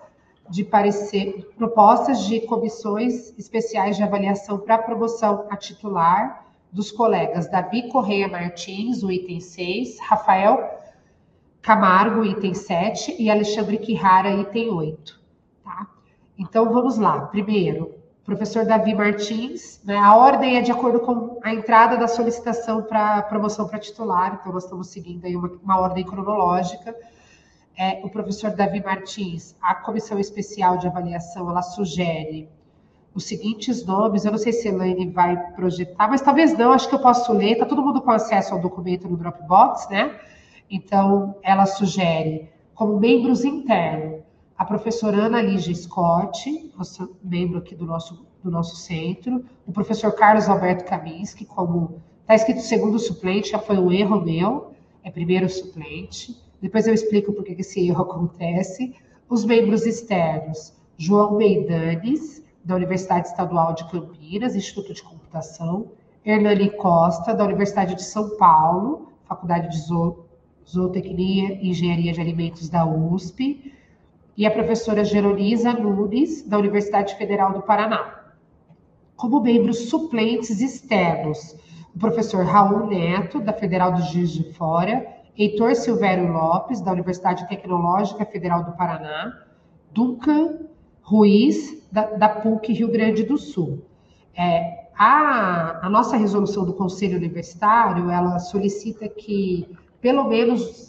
de comissões especiais de avaliação para promoção a titular dos colegas Davi Correia Martins, o item 6, Rafael Camargo, o item 7, e Alexandre Quirara, item 8. Tá? Então, vamos lá. Primeiro, professor Davi Martins, né, a ordem é de acordo com a entrada da solicitação para promoção para titular, então nós estamos seguindo aí uma ordem cronológica. O professor Davi Martins, a comissão especial de avaliação, ela sugere os seguintes nomes, eu não sei se a Elaine vai projetar, mas talvez não, acho que eu posso ler, está todo mundo com acesso ao documento no Dropbox, né? Então, ela sugere como membros internos a professora Ana Lígia Scott, membro aqui do nosso centro, o professor Carlos Alberto Kaminski, como está escrito segundo suplente, já foi um erro meu, é primeiro suplente, depois eu explico por que esse erro acontece. Os membros externos, João Meidanes, da Universidade Estadual de Campinas, Instituto de Computação, Hernani Costa, da Universidade de São Paulo, Faculdade de Zootecnia e Engenharia de Alimentos da USP, e a professora Geronisa Nunes, da Universidade Federal do Paraná. Como membros suplentes externos, o professor Raul Neto, da Federal do Juiz de Fora, Heitor Silvério Lopes, da Universidade Tecnológica Federal do Paraná, Duncan Ruiz, da PUC Rio Grande do Sul. A nossa resolução do Conselho Universitário, ela solicita que, pelo menos,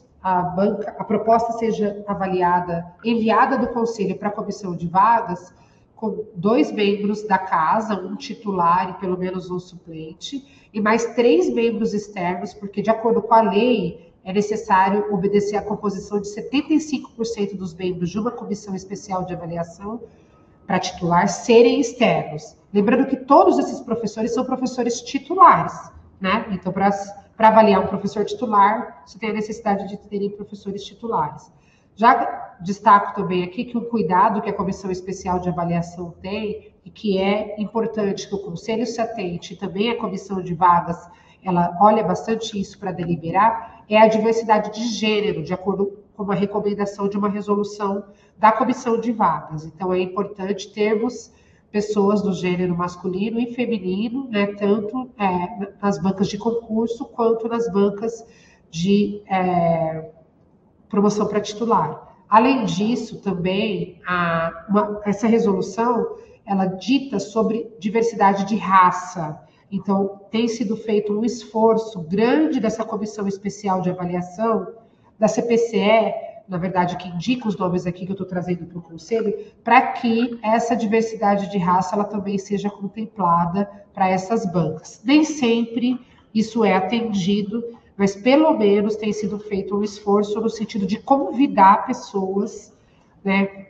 a proposta seja avaliada, enviada do Conselho para a Comissão de Vagas, com 2 membros da casa, um titular e pelo menos um suplente, e mais 3 membros externos, porque, de acordo com a lei, é necessário obedecer à composição de 75% dos membros de uma comissão especial de avaliação para titular serem externos. Lembrando que todos esses professores são professores titulares, né? Então, para avaliar um professor titular, você tem a necessidade de terem professores titulares. Já destaco também aqui que um cuidado que a Comissão Especial de Avaliação tem, e que é importante que o Conselho se atente, e também a Comissão de Vagas, ela olha bastante isso para deliberar, é a diversidade de gênero, de acordo com uma recomendação de uma resolução da Comissão de Vagas. Então, é importante termos pessoas do gênero masculino e feminino, né, tanto nas bancas de concurso quanto nas bancas de promoção para titular. Além disso, também, essa resolução, ela dita sobre diversidade de raça. Então, tem sido feito um esforço grande dessa Comissão Especial de Avaliação, da CPCE, na verdade, que indica os nomes aqui que eu estou trazendo para o Conselho, para que essa diversidade de raça ela também seja contemplada para essas bancas. Nem sempre isso é atendido, mas pelo menos tem sido feito um esforço no sentido de convidar pessoas, né,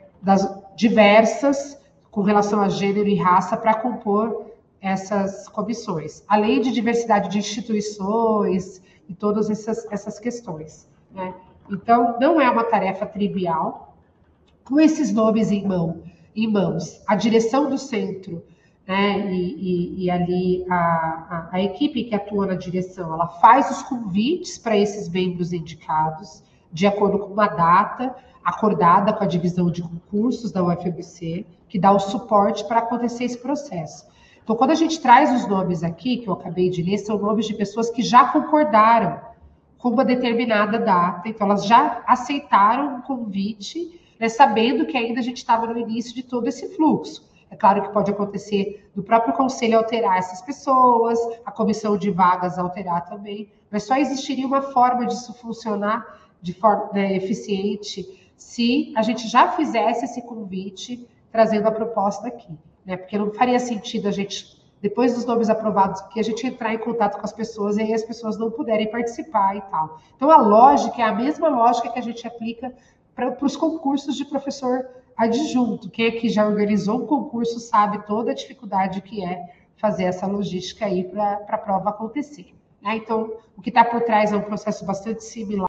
diversas com relação a gênero e raça para compor essas comissões, além de diversidade de instituições e todas essas questões, né? Então, não é uma tarefa trivial. Com esses nomes em mãos, a direção do centro, né, e ali a equipe que atua na direção, ela faz os convites para esses membros indicados, de acordo com uma data acordada com a divisão de concursos da UFMC, que dá o suporte para acontecer esse processo. Então, quando a gente traz os nomes aqui, que eu acabei de ler, são nomes de pessoas que já concordaram com uma determinada data, então elas já aceitaram o convite, né, sabendo que ainda a gente estava no início de todo esse fluxo. É claro que pode acontecer do próprio conselho alterar essas pessoas, a comissão de vagas alterar também, mas só existiria uma forma disso funcionar de forma, né, eficiente se a gente já fizesse esse convite trazendo a proposta aqui, né? Porque não faria sentido a gente, depois dos nomes aprovados aqui, a gente entrar em contato com as pessoas e aí as pessoas não puderem participar e tal. Então, a lógica é a mesma lógica que a gente aplica para os concursos de professor adjunto. Quem aqui já organizou um concurso sabe toda a dificuldade que é fazer essa logística aí para a prova acontecer, né? Então, o que está por trás é um processo bastante similar.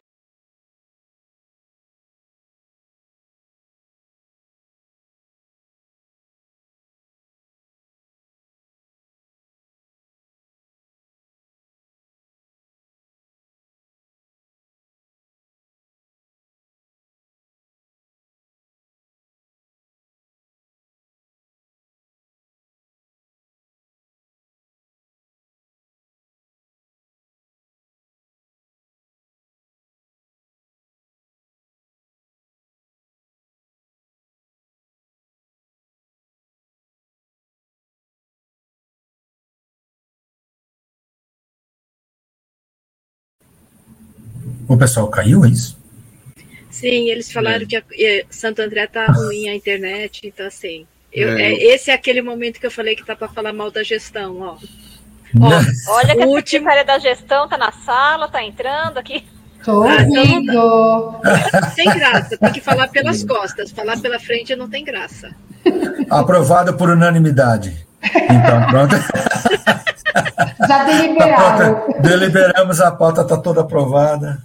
O pessoal caiu, é isso? Sim, eles falaram que Santo André tá ruim a internet, então assim. Esse é aquele momento que eu falei que tá para falar mal da gestão, ó. Olha que a secretária da gestão tá na sala, tá entrando aqui. Tô ouvindo. Sem graça, tem que falar pelas costas. Falar pela frente não tem graça. Aprovado por unanimidade. Então, pronto. Já deliberaram. Deliberamos, a pauta está toda aprovada.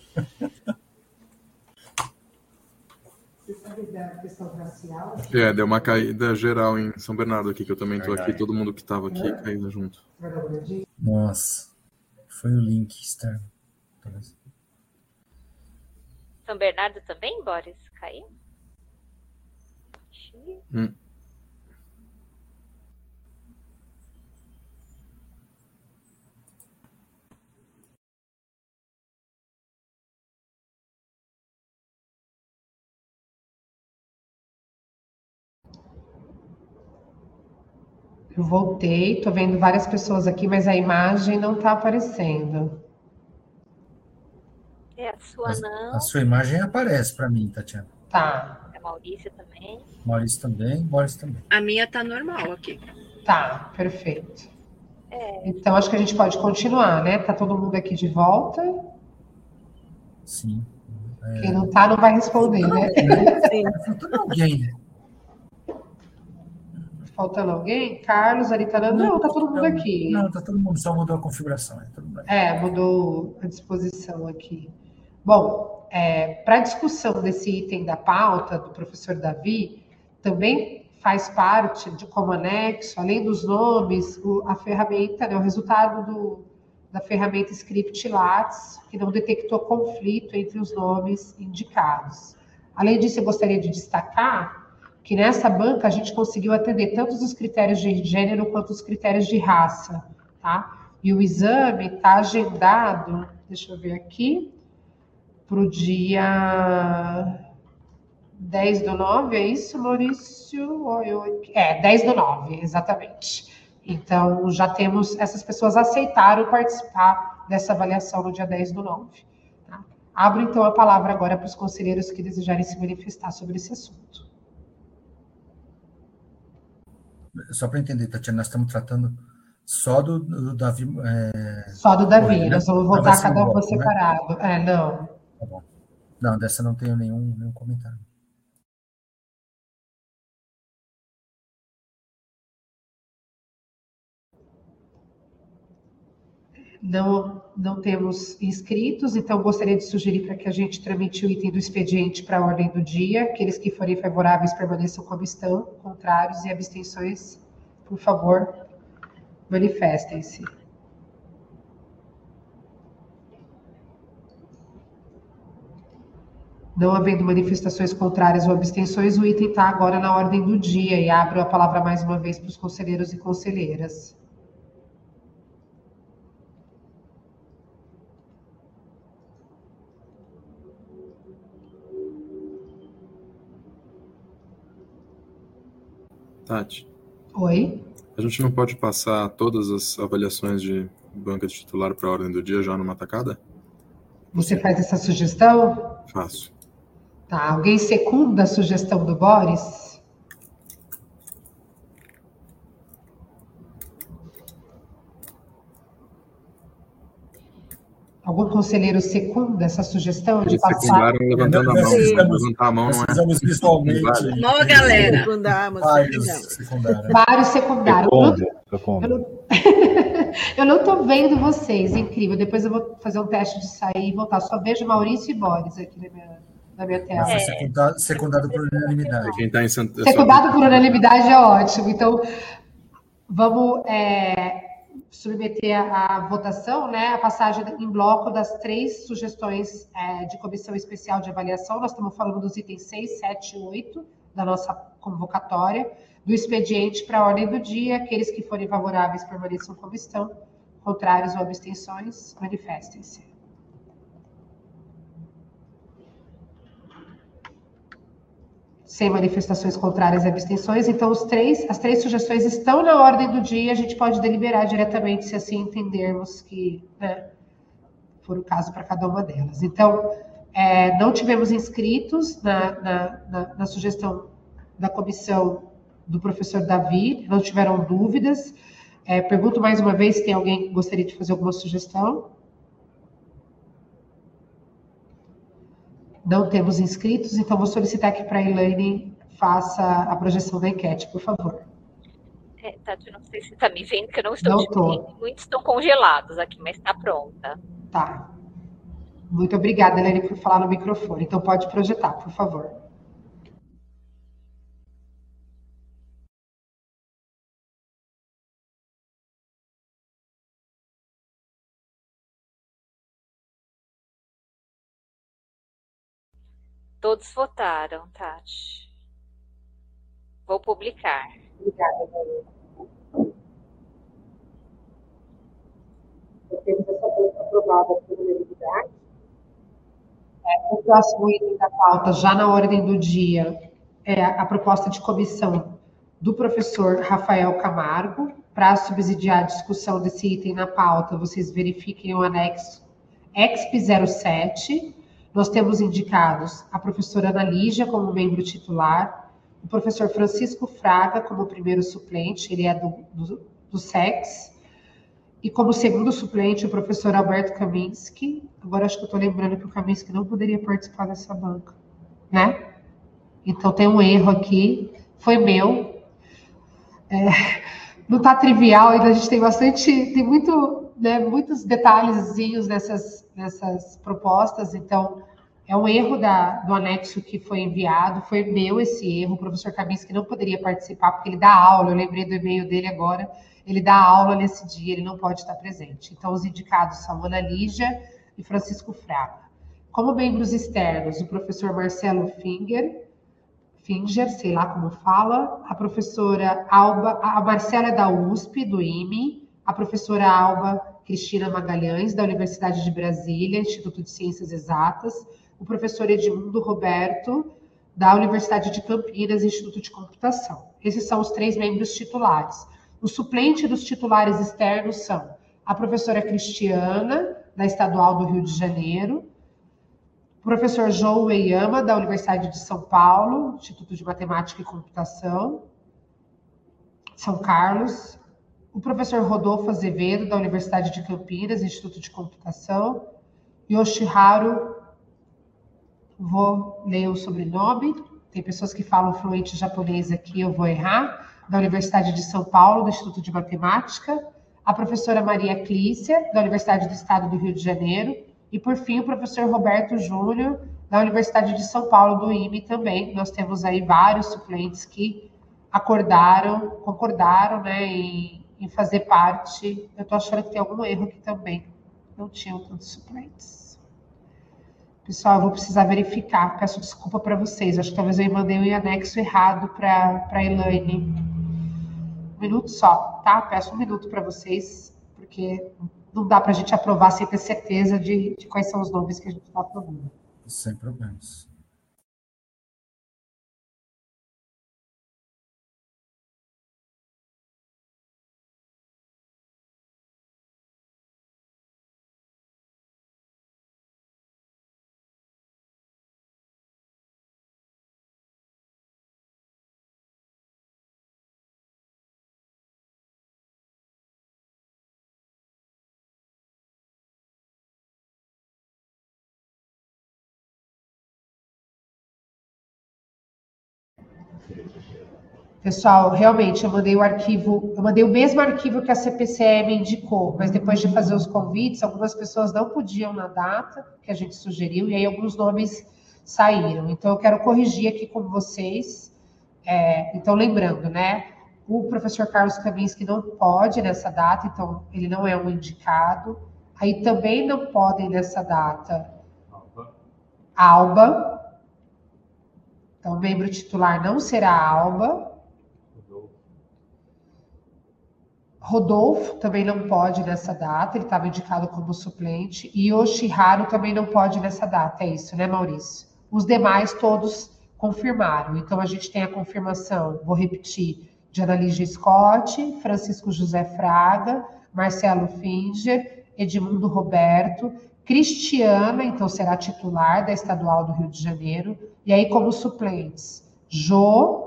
Você sabe da questão racial? Deu uma caída geral em São Bernardo aqui, que eu também estou aqui, todo mundo que estava aqui caindo junto. Nossa, foi o link externo. São Bernardo também, Boris? Caiu? Eu voltei, estou vendo várias pessoas aqui, mas a imagem não está aparecendo. É, a sua não. A sua imagem aparece para mim, Tatiana. Tá. A Maurícia também. Maurício também, Boris também. A minha tá normal aqui. Tá, perfeito. Então, acho que a gente pode continuar, né? Tá todo mundo aqui de volta. Sim. Quem não tá, não vai responder, né? Faltando alguém. Faltando alguém? Carlos, Aritana? Não, tá todo mundo aqui. Não, tá todo mundo, só mudou a configuração. Mudou a disposição aqui. Bom, para a discussão desse item da pauta do professor Davi, também faz parte de como anexo, além dos nomes, a ferramenta, né, o resultado da ferramenta Script Lattes, que não detectou conflito entre os nomes indicados. Além disso, eu gostaria de destacar que nessa banca a gente conseguiu atender tanto os critérios de gênero quanto os critérios de raça, tá? E o exame está agendado, deixa eu ver aqui, para o dia 10/9, é isso, Maurício? 10/9, exatamente. Então, já temos, essas pessoas aceitaram participar dessa avaliação no dia 10/9. Tá? Abro, então, a palavra agora para os conselheiros que desejarem se manifestar sobre esse assunto. Só para entender, Tatiana, nós estamos tratando só do Davi. Só do Davi, né? nós vamos votar cada uma separado. Né? Não. Tá bom. Não, dessa não tenho nenhum comentário. Não temos inscritos, então gostaria de sugerir para que a gente tramite o item do expediente para a ordem do dia. Aqueles que forem favoráveis permaneçam como estão, contrários e abstenções, por favor, manifestem-se. Não havendo manifestações contrárias ou abstenções, o item está agora na ordem do dia e abro a palavra mais uma vez para os conselheiros e conselheiras. Tati. Oi? A gente não pode passar todas as avaliações de banca de titular para a ordem do dia já numa tacada? Você faz essa sugestão? Faço. Tá, alguém secunda a sugestão do Boris? Algum conselheiro secunda essa sugestão de Eles passar? secundaram levantando a mão. Levantar a mão não é. Precisamos visualmente. Vale. Mó galera. Vários secundaram. Eu não estou vendo vocês, incrível. Depois eu vou fazer um teste de sair e voltar. Só vejo Maurício e Boris aqui na minha tela. Mas secundado por unanimidade. Quem tá em Santa... Secundado por unanimidade é ótimo. Então, vamos submeter a votação, né, a passagem em bloco das 3 sugestões de comissão especial de avaliação. Nós estamos falando dos itens 6, 7 e 8 da nossa convocatória, do expediente para a ordem do dia. Aqueles que forem favoráveis permaneçam como estão, contrários ou abstenções, manifestem-se. Sem manifestações contrárias e abstenções, então as 3 sugestões estão na ordem do dia, a gente pode deliberar diretamente se assim entendermos que, né, for o caso para cada uma delas. Então, não tivemos inscritos na sugestão da comissão do professor Davi, não tiveram dúvidas. Pergunto mais uma vez se tem alguém que gostaria de fazer alguma sugestão. Não temos inscritos, então vou solicitar que para a Elaine faça a projeção da enquete, por favor. Tati, não sei se está me vendo, que eu não estou Não te vendo. Muitos estão congelados aqui, mas está pronta. Tá. Muito obrigada, Elaine, por falar no microfone. Então pode projetar, por favor. Todos votaram, Tati. Vou publicar. Obrigada, Elaine. Temos essa banca aprovada por unanimidade. O próximo item da pauta, já na ordem do dia, é a proposta de comissão do professor Rafael Camargo. Para subsidiar a discussão desse item na pauta, vocês verifiquem o anexo EXP 07. Nós temos indicados a professora Ana Lígia como membro titular, o professor Francisco Fraga como primeiro suplente, ele é do SEX, e como segundo suplente o professor Alberto Kaminski. Agora acho que eu estou lembrando que o Kaminski não poderia participar dessa banca, né? Então tem um erro aqui, foi meu. Não está trivial, ainda a gente tem muitos detalhezinhos nessas propostas, então é um erro do anexo que foi enviado, foi meu esse erro, o professor Kaminski não poderia participar, porque ele dá aula, eu lembrei do e-mail dele agora, ele dá aula nesse dia, ele não pode estar presente. Então os indicados são Ana Lígia e Francisco Fraga. Como membros externos, o professor Marcelo Finger, sei lá como fala, a professora Alba, a Marcela é da USP, do IME, a professora Alba Cristina Magalhães, da Universidade de Brasília, Instituto de Ciências Exatas, o professor Edmundo Roberto, da Universidade de Campinas, Instituto de Computação. Esses são os 3 membros titulares. O suplente dos titulares externos são a professora Cristiana, da Estadual do Rio de Janeiro, o professor João Ueyama, da Universidade de São Paulo, Instituto de Matemática e Computação, São Carlos, o professor Rodolfo Azevedo, da Universidade de Campinas, Instituto de Computação, Yoshiharu, vou ler o sobrenome, tem pessoas que falam fluente japonês aqui, eu vou errar, da Universidade de São Paulo, do Instituto de Matemática, a professora Maria Clícia, da Universidade do Estado do Rio de Janeiro, e, por fim, o professor Roberto Júnior, da Universidade de São Paulo, do IME também. Nós temos aí vários suplentes que concordaram, né, em fazer parte. Eu estou achando que tem algum erro aqui também. Não tinham tantos suplentes. Pessoal, eu vou precisar verificar. Peço desculpa para vocês. Acho que talvez eu mandei o anexo errado para a Elaine. 1 minuto só, tá? Peço 1 minuto para vocês, porque não dá para a gente aprovar sem ter certeza de quais são os nomes que a gente está aprovando. Sem problemas. Pessoal, realmente, eu mandei o mesmo arquivo que a CPCE me indicou, mas depois de fazer os convites, algumas pessoas não podiam na data que a gente sugeriu, e aí alguns nomes saíram. Então, eu quero corrigir aqui com vocês. Então, lembrando, né? O professor Carlos Kaminski não pode nessa data, então ele não é um indicado. Aí também não podem nessa data Alba. Então, o membro titular não será Alba. Rodolfo também não pode nessa data, ele estava indicado como suplente. E Yoshiharu também não pode nessa data, é isso, né, Maurício? Os demais todos confirmaram. Então, a gente tem a confirmação, vou repetir, de Ana Lígia Scott, Francisco José Fraga, Marcelo Finger, Edmundo Roberto, Cristiana, então será titular da Estadual do Rio de Janeiro, e aí como suplentes, Jô,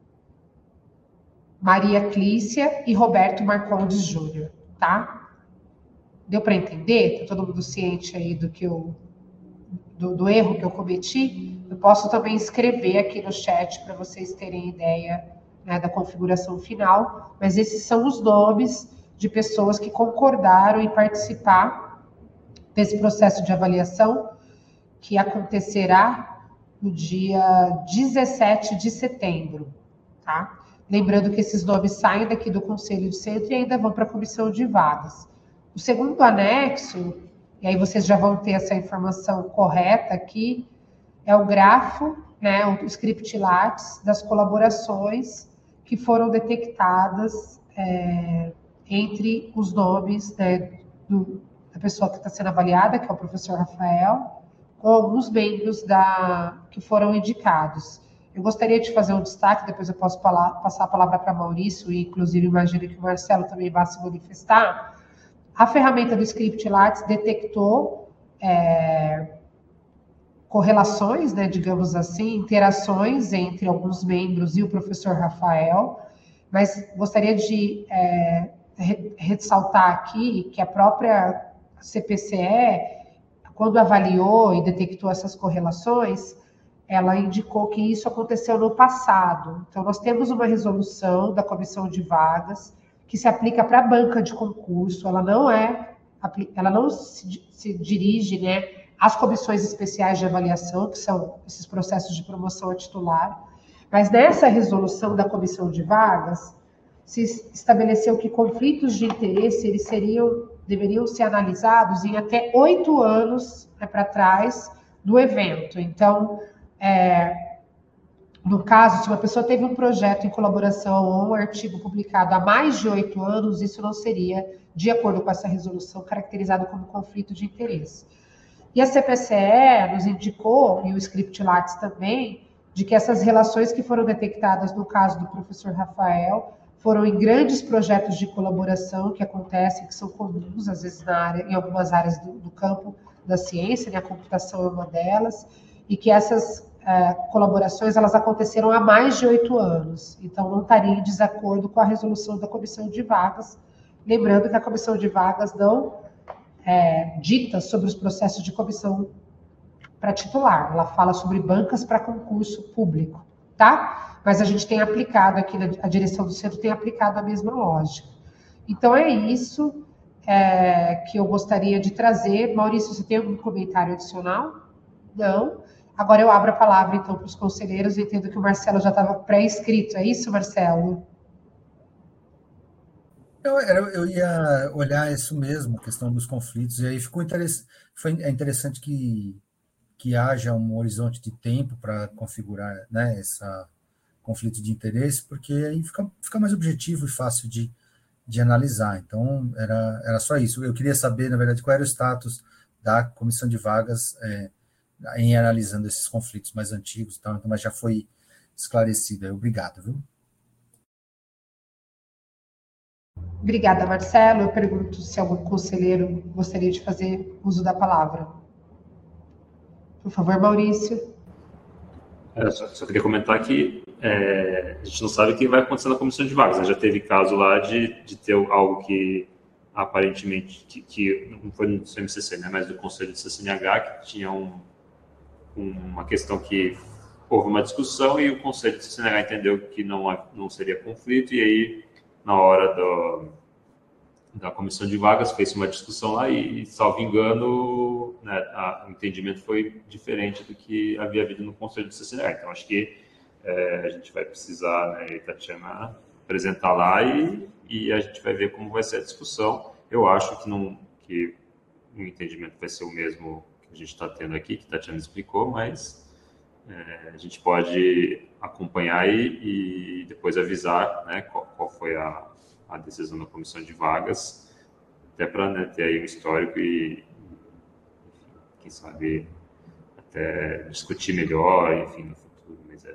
Maria Clícia e Roberto Marcondes Júnior, tá? Deu para entender? Tá todo mundo ciente aí do do erro que eu cometi, eu posso também escrever aqui no chat para vocês terem ideia, né, da configuração final, mas esses são os nomes de pessoas que concordaram em participar desse processo de avaliação que acontecerá no dia 17 de setembro, tá? Lembrando que esses nomes saem daqui do Conselho de Centro e ainda vão para a comissão de vagas. O segundo anexo, e aí vocês já vão ter essa informação correta aqui, é o grafo, né, o script Lattes das colaborações que foram detectadas entre os nomes, né, da pessoa que está sendo avaliada, que é o professor Rafael, com alguns membros que foram indicados. Eu gostaria de fazer um destaque, depois eu posso passar a palavra para Maurício, e inclusive imagino que o Marcelo também vai se manifestar. A ferramenta do Script Lattes detectou correlações, né, digamos assim, interações entre alguns membros e o professor Rafael, mas gostaria de ressaltar aqui que a própria CPCE, quando avaliou e detectou essas correlações, ela indicou que isso aconteceu no passado. Então, nós temos uma resolução da Comissão de Vagas que se aplica para a banca de concurso, ela não se dirige, né, às comissões especiais de avaliação, que são esses processos de promoção a titular, mas nessa resolução da Comissão de Vagas, se estabeleceu que conflitos de interesse deveriam ser analisados em até 8 anos, né, para trás do evento. Então, no caso, se uma pessoa teve um projeto em colaboração ou um artigo publicado há mais de 8 anos, isso não seria, de acordo com essa resolução, caracterizado como conflito de interesse. E a CPCE nos indicou, e o Script Lattes também, de que essas relações que foram detectadas no caso do professor Rafael foram em grandes projetos de colaboração que acontecem, que são comuns, às vezes, em algumas áreas do campo da ciência, né? A computação é uma delas, e que essas colaborações elas aconteceram há mais de 8 anos, então não estaria em desacordo com a resolução da Comissão de Vagas, lembrando que a Comissão de Vagas não dita sobre os processos de comissão para titular, ela fala sobre bancas para concurso público, tá? Mas a gente tem aplicado aqui, a direção do centro tem aplicado a mesma lógica. Então é isso que eu gostaria de trazer. Maurício, você tem algum comentário adicional? Não? Agora eu abro a palavra, então, para os conselheiros. Eu entendo que o Marcelo já estava pré-inscrito. É isso, Marcelo? Eu ia olhar isso mesmo, a questão dos conflitos, e aí é interessante que haja um horizonte de tempo para configurar, né, esse conflito de interesse, porque aí fica mais objetivo e fácil de analisar. Então, era só isso. Eu queria saber, na verdade, qual era o status da comissão de vagas em analisando esses conflitos mais antigos, então, mas já foi esclarecido. Obrigado, viu? Obrigada, Marcelo. Eu pergunto se algum conselheiro gostaria de fazer uso da palavra. Por favor, Maurício. Só queria comentar que a gente não sabe o que vai acontecer na comissão de vagas, né? Já teve caso lá de ter algo que aparentemente que não foi do CMCC, né, mas do Conselho de CCNH, que tinha uma questão que houve uma discussão e o Conselho de CCNH entendeu que não seria conflito, e aí, na hora da comissão de vagas, fez uma discussão lá e, salvo engano, né, o entendimento foi diferente do que havia havido no Conselho de CCNH. Então, acho que a gente vai precisar, né, Tatiana, apresentar lá e a gente vai ver como vai ser a discussão. Eu acho que o entendimento vai ser o mesmo que a gente está tendo aqui, que a Tatiana explicou, mas a gente pode acompanhar e depois avisar, né, qual foi a decisão da comissão de vagas, até para, né, ter aí um histórico e, quem sabe, até discutir melhor, enfim, no futuro. Mas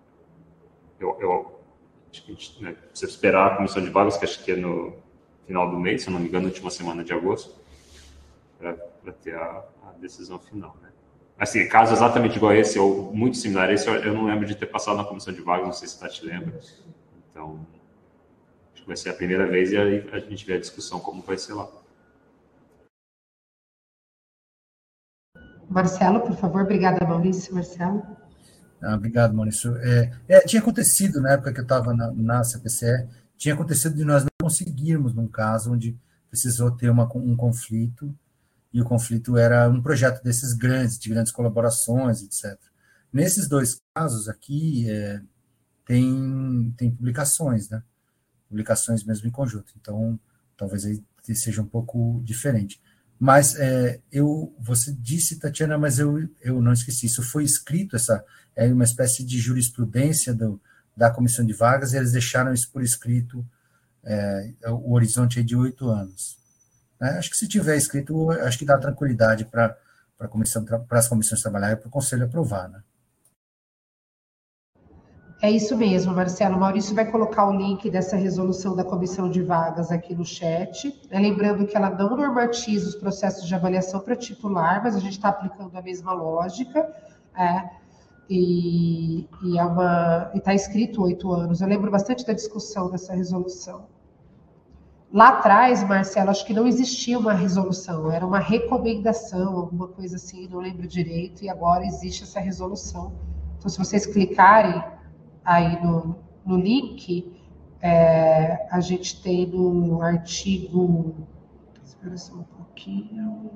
eu acho que a gente, né, precisa esperar a comissão de vagas, que acho que é no final do mês, se eu não me engano, na última semana de agosto, para ter a decisão final, né? Assim, caso exatamente igual a esse, ou muito similar a esse, eu não lembro de ter passado na comissão de vagas, não sei se você te lembra. Então, acho que vai ser a primeira vez e aí a gente vê a discussão como vai ser lá. Marcelo, por favor. Obrigada, Maurício. Marcelo. Obrigado, Maurício. Tinha acontecido, na época que eu estava na CPCE, tinha acontecido de nós não conseguirmos, num caso onde precisou ter um conflito, e o conflito era um projeto desses grandes, de grandes colaborações, etc. Nesses dois casos aqui, tem publicações, né? Publicações mesmo em conjunto. Então, talvez aí seja um pouco diferente. Mas você disse, Tatiana, mas eu não esqueci, isso foi escrito, uma espécie de jurisprudência da Comissão de Vagas, e eles deixaram isso por escrito, o horizonte é de 8 anos. Acho que se tiver escrito, acho que dá tranquilidade para as comissões trabalhar e para o Conselho aprovar, né? É isso mesmo, Marcelo. O Maurício vai colocar o link dessa resolução da Comissão de Vagas aqui no chat. Lembrando que ela não normatiza os processos de avaliação para titular, mas a gente está aplicando a mesma lógica, e está escrito 8 anos. Eu lembro bastante da discussão dessa resolução. Lá atrás, Marcelo, acho que não existia uma resolução, era uma recomendação, alguma coisa assim, não lembro direito, e agora existe essa resolução. Então, se vocês clicarem aí no link, a gente tem no artigo... Espera só um pouquinho...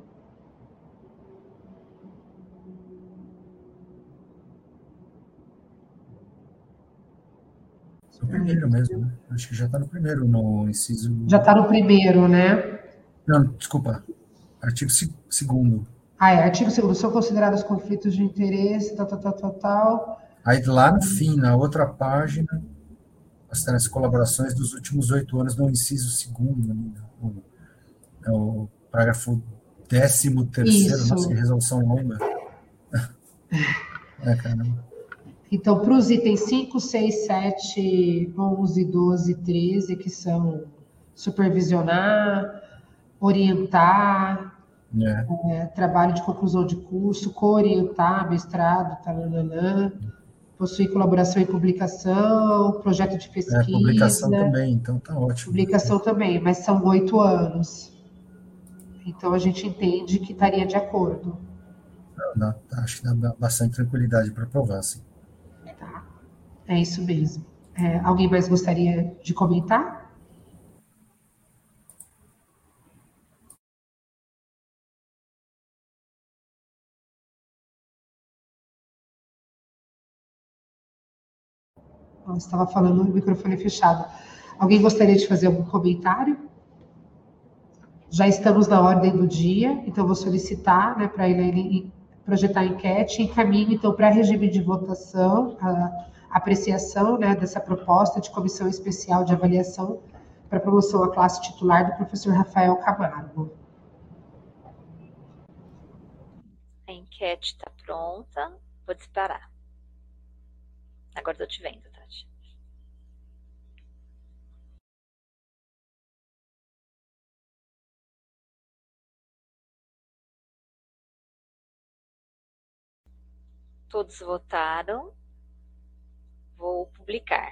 O primeiro mesmo, né? Acho que já está no primeiro, no inciso... Já está no primeiro, né? Não, desculpa. Artigo 2º. Artigo 2º. São considerados conflitos de interesse, tal. Aí lá no fim, na outra página, as colaborações dos últimos 8 anos no inciso 2º, o parágrafo 13º. Nossa, que resolução longa. Caramba. Então, para os itens 5, 6, 7, 11, 12, 13, que são supervisionar, orientar, trabalho de conclusão de curso, co-orientar, mestrado, possuir colaboração e publicação, projeto de pesquisa. Publicação também, então tá ótimo. Publicação também, mas são 8 anos. Então, a gente entende que estaria de acordo. Acho que dá bastante tranquilidade para aprovar, sim. É isso mesmo. Alguém mais gostaria de comentar? Eu estava falando no microfone fechado. Alguém gostaria de fazer algum comentário? Já estamos na ordem do dia, então vou solicitar, né, para ele projetar a enquete e encaminhe, então, para regime de votação, apreciação, né, dessa proposta de comissão especial de avaliação para promoção à classe titular do professor Rafael Camargo. A enquete está pronta. Vou disparar. Agora estou te vendo, Tati. Todos votaram. Vou publicar.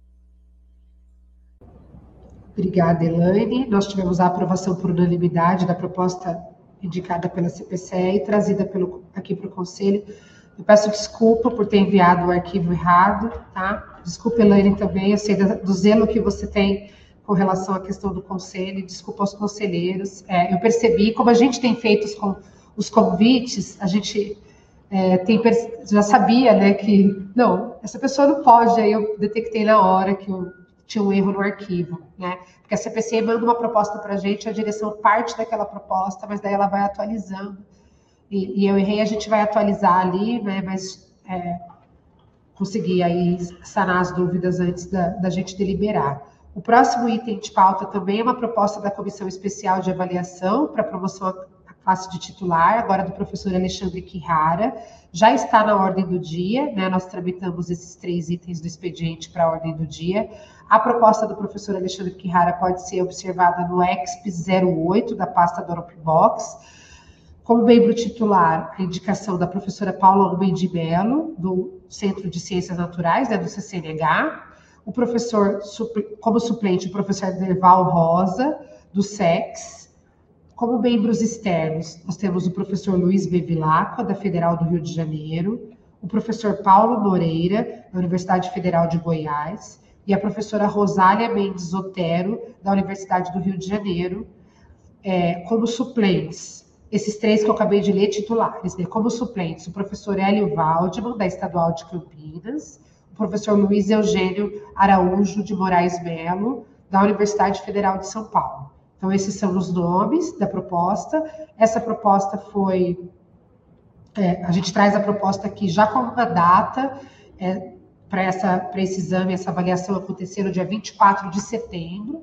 Obrigada, Elaine. Nós tivemos a aprovação por unanimidade da proposta indicada pela CPCE e trazida aqui para o Conselho. Eu peço desculpa por ter enviado o arquivo errado, tá? Desculpa, Elaine, também. Eu sei do zelo que você tem com relação à questão do Conselho. Desculpa aos conselheiros. Eu percebi, como a gente tem feito os convites, a gente... já sabia, né, que não, essa pessoa não pode, aí eu detectei na hora que tinha um erro no arquivo, né, porque a CPCE manda uma proposta para a gente, a direção parte daquela proposta, mas daí ela vai atualizando, e eu errei, a gente vai atualizar ali, né, mas consegui aí sanar as dúvidas antes da gente deliberar. O próximo item de pauta também é uma proposta da Comissão Especial de Avaliação para promoção classe de titular, agora do professor Alexandre Quirrara, já está na ordem do dia, né? Nós tramitamos esses 3 itens do expediente para a ordem do dia. A proposta do professor Alexandre Quirrara pode ser observada no EXP 08 da pasta Dropbox. Como membro titular, a indicação da professora Paula Almeida de Mello, do Centro de Ciências Naturais, né, do CCNH. O professor, como suplente, o professor Derval Rosa, do SEX. Como membros externos, nós temos o professor Luiz Bevilacqua, da Federal do Rio de Janeiro, o professor Paulo Moreira, da Universidade Federal de Goiás, e a professora Rosália Mendes Otero, da Universidade do Rio de Janeiro, como suplentes. Esses três que eu acabei de ler, titulares, né? Como suplentes, o professor Hélio Waldman, da Estadual de Campinas, o professor Luiz Eugênio Araújo de Moraes Melo, da Universidade Federal de São Paulo. Então, esses são os nomes da proposta. Essa proposta foi... a gente traz a proposta aqui já com uma data para esse exame, essa avaliação acontecer no dia 24 de setembro.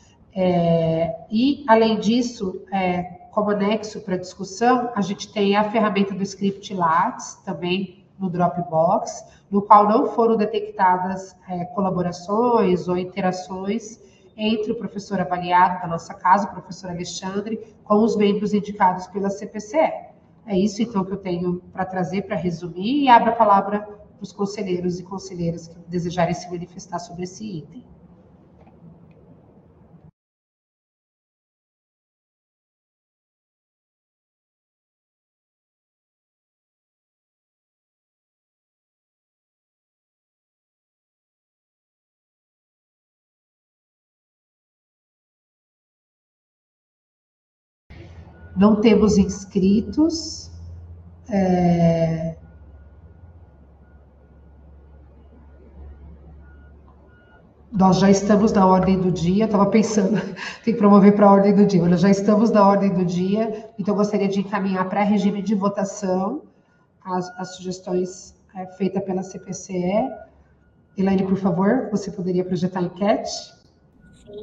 E, além disso, como anexo para discussão, a gente tem a ferramenta do Script Lattes, também no Dropbox, no qual não foram detectadas colaborações ou interações entre o professor avaliado, da nossa casa, o professor Alexandre, com os membros indicados pela CPCE. É isso, então, que eu tenho para trazer, para resumir, e abro a palavra para os conselheiros e conselheiras que desejarem se manifestar sobre esse item. Não temos inscritos. Nós já estamos na ordem do dia. Estava pensando, tem que promover para a ordem do dia. Nós já estamos na ordem do dia, então eu gostaria de encaminhar para regime de votação as sugestões feitas pela CPCE. Elaine, por favor, você poderia projetar a enquete? Sim.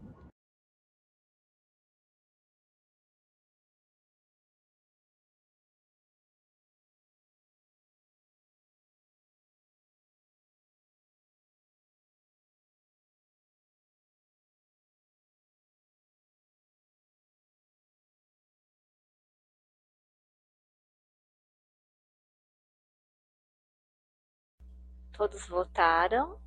Todos votaram.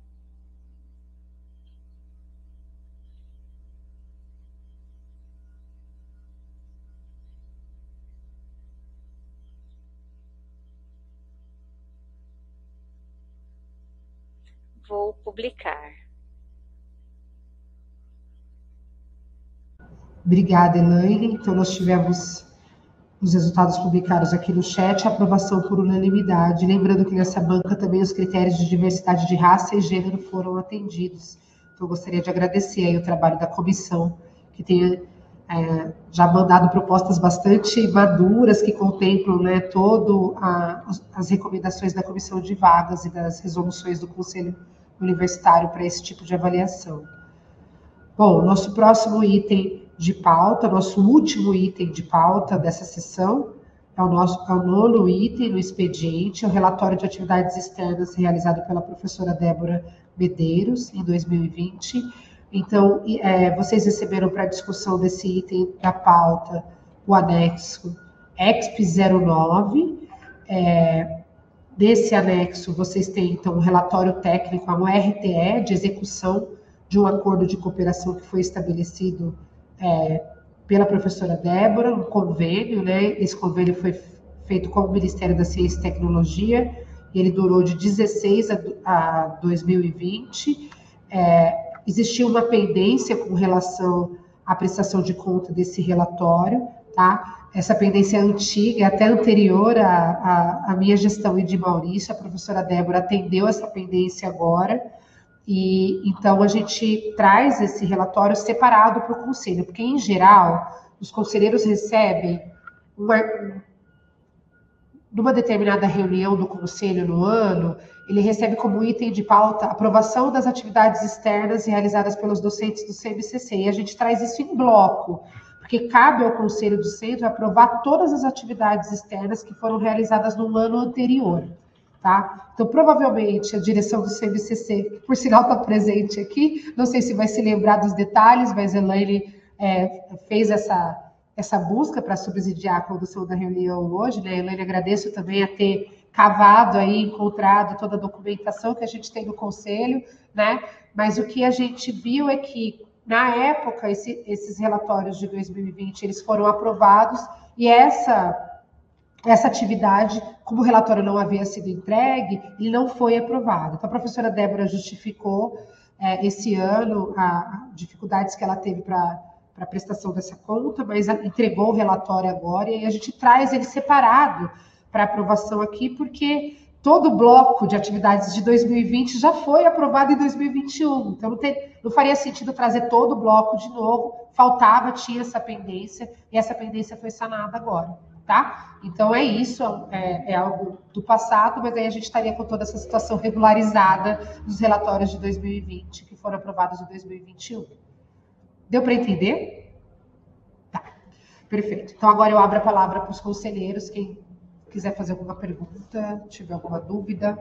Vou publicar. Obrigada, Elaine. Então, nós tivemos os resultados publicados aqui no chat, aprovação por unanimidade. Lembrando que nessa banca também os critérios de diversidade de raça e gênero foram atendidos. Então, eu gostaria de agradecer aí o trabalho da comissão, que tem já mandado propostas bastante maduras, que contemplam, né, todo as recomendações da comissão de vagas e das resoluções do Conselho Universitário para esse tipo de avaliação. Bom, nosso próximo item de pauta, nosso último item de pauta dessa sessão, é o 9º item no expediente, o relatório de atividades externas realizado pela professora Débora Medeiros, em 2020. Então, vocês receberam para discussão desse item da pauta o anexo EXP 09. Desse anexo, vocês têm, então, um relatório técnico, um RTE de execução de um acordo de cooperação que foi estabelecido pela professora Débora, um convênio, né? Esse convênio foi feito com o Ministério da Ciência e Tecnologia, e ele durou de 16 a 2020. Existia uma pendência com relação à prestação de conta desse relatório, tá? Essa pendência é antiga, é até anterior à minha gestão e de Maurício. A professora Débora atendeu essa pendência agora, e então a gente traz esse relatório separado para o conselho, porque, em geral, os conselheiros recebem numa determinada reunião do conselho no ano, ele recebe como item de pauta a aprovação das atividades externas realizadas pelos docentes do CMCC, e a gente traz isso em bloco, porque cabe ao conselho do centro aprovar todas as atividades externas que foram realizadas no ano anterior. Tá? Então, provavelmente, a direção do CMCC, que por sinal está presente aqui, não sei se vai se lembrar dos detalhes, mas a Elaine fez essa busca para subsidiar a condução da reunião hoje, né? Elaine, agradeço também a ter cavado aí, encontrado toda a documentação que a gente tem no conselho, né? Mas o que a gente viu é que Na época, esses relatórios de 2020, eles foram aprovados, e essa atividade, como o relatório não havia sido entregue, ele não foi aprovado. Então, a professora Débora justificou esse ano as dificuldades que ela teve para a prestação dessa conta, mas entregou o relatório agora, e a gente traz ele separado para aprovação aqui, porque todo o bloco de atividades de 2020 já foi aprovado em 2021, então não faria sentido trazer todo o bloco de novo, tinha essa pendência, e essa pendência foi sanada agora, tá? Então é isso, é algo do passado, mas aí a gente estaria com toda essa situação regularizada dos relatórios de 2020, que foram aprovados em 2021. Deu para entender? Tá, perfeito. Então agora eu abro a palavra para os conselheiros, quem quiser fazer alguma pergunta, tiver alguma dúvida.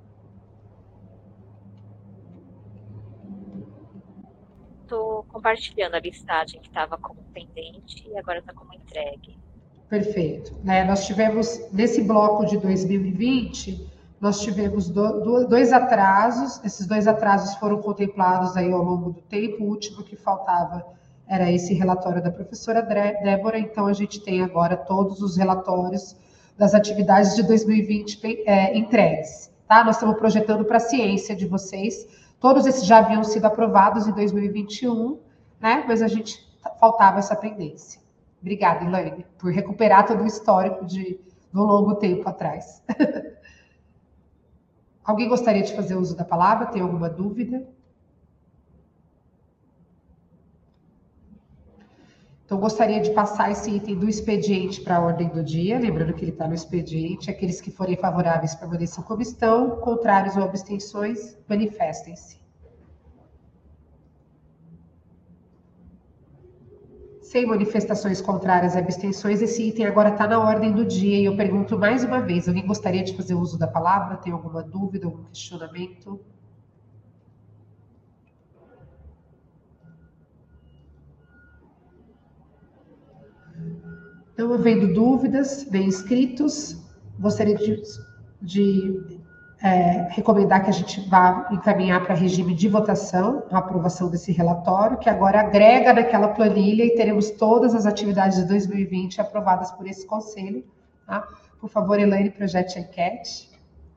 Estou compartilhando a listagem que estava como pendente e agora está como entregue. Perfeito. Nós tivemos, nesse bloco de 2020, nós tivemos dois atrasos. Esses 2 atrasos foram contemplados aí ao longo do tempo. O último que faltava era esse relatório da professora Débora. Então, a gente tem agora todos os relatórios das atividades de 2020 entregues, tá? Nós estamos projetando para a ciência de vocês. Todos esses já haviam sido aprovados em 2021, né? Mas faltava essa pendência. Obrigada, Elaine, por recuperar todo o histórico do longo tempo atrás. Alguém gostaria de fazer uso da palavra? Tem alguma dúvida? Então, gostaria de passar esse item do expediente para a ordem do dia, lembrando que ele está no expediente. Aqueles que forem favoráveis permaneçam como estão, contrários ou abstenções, manifestem-se. Sem manifestações contrárias e abstenções, esse item agora está na ordem do dia. E eu pergunto mais uma vez, alguém gostaria de fazer uso da palavra? Tem alguma dúvida, algum questionamento? Não havendo dúvidas, bem inscritos, gostaria de recomendar que a gente vá encaminhar para regime de votação a aprovação desse relatório, que agora agrega naquela planilha e teremos todas as atividades de 2020 aprovadas por esse conselho. Tá? Por favor, Elaine, projete a enquete.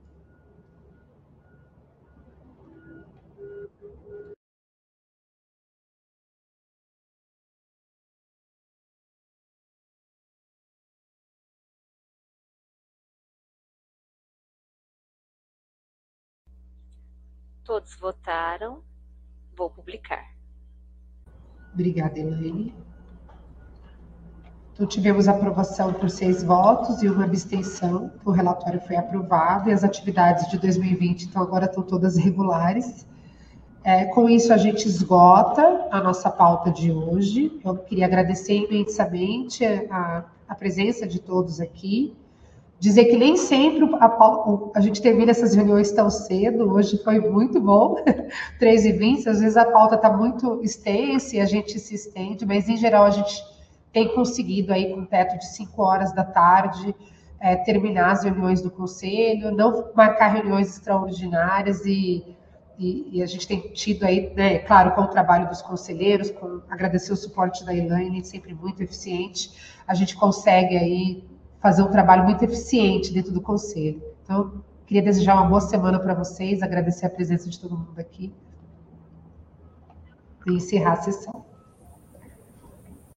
Todos votaram. Vou publicar. Obrigada, Elaine. Então, tivemos aprovação por 6 votos e uma abstenção. O relatório foi aprovado e as atividades de 2020, então, agora estão todas regulares. Com isso, a gente esgota a nossa pauta de hoje. Eu queria agradecer imensamente a presença de todos aqui. Dizer que nem sempre a gente termina essas reuniões tão cedo, hoje foi muito bom, 3h20, às vezes a pauta está muito extensa e a gente se estende, mas em geral a gente tem conseguido aí com um teto de 5 horas da tarde terminar as reuniões do conselho, não marcar reuniões extraordinárias e a gente tem tido aí, né, claro, com o trabalho dos conselheiros, agradecer o suporte da Elaine, sempre muito eficiente, a gente consegue aí fazer um trabalho muito eficiente dentro do conselho. Então, queria desejar uma boa semana para vocês, agradecer a presença de todo mundo aqui e encerrar a sessão.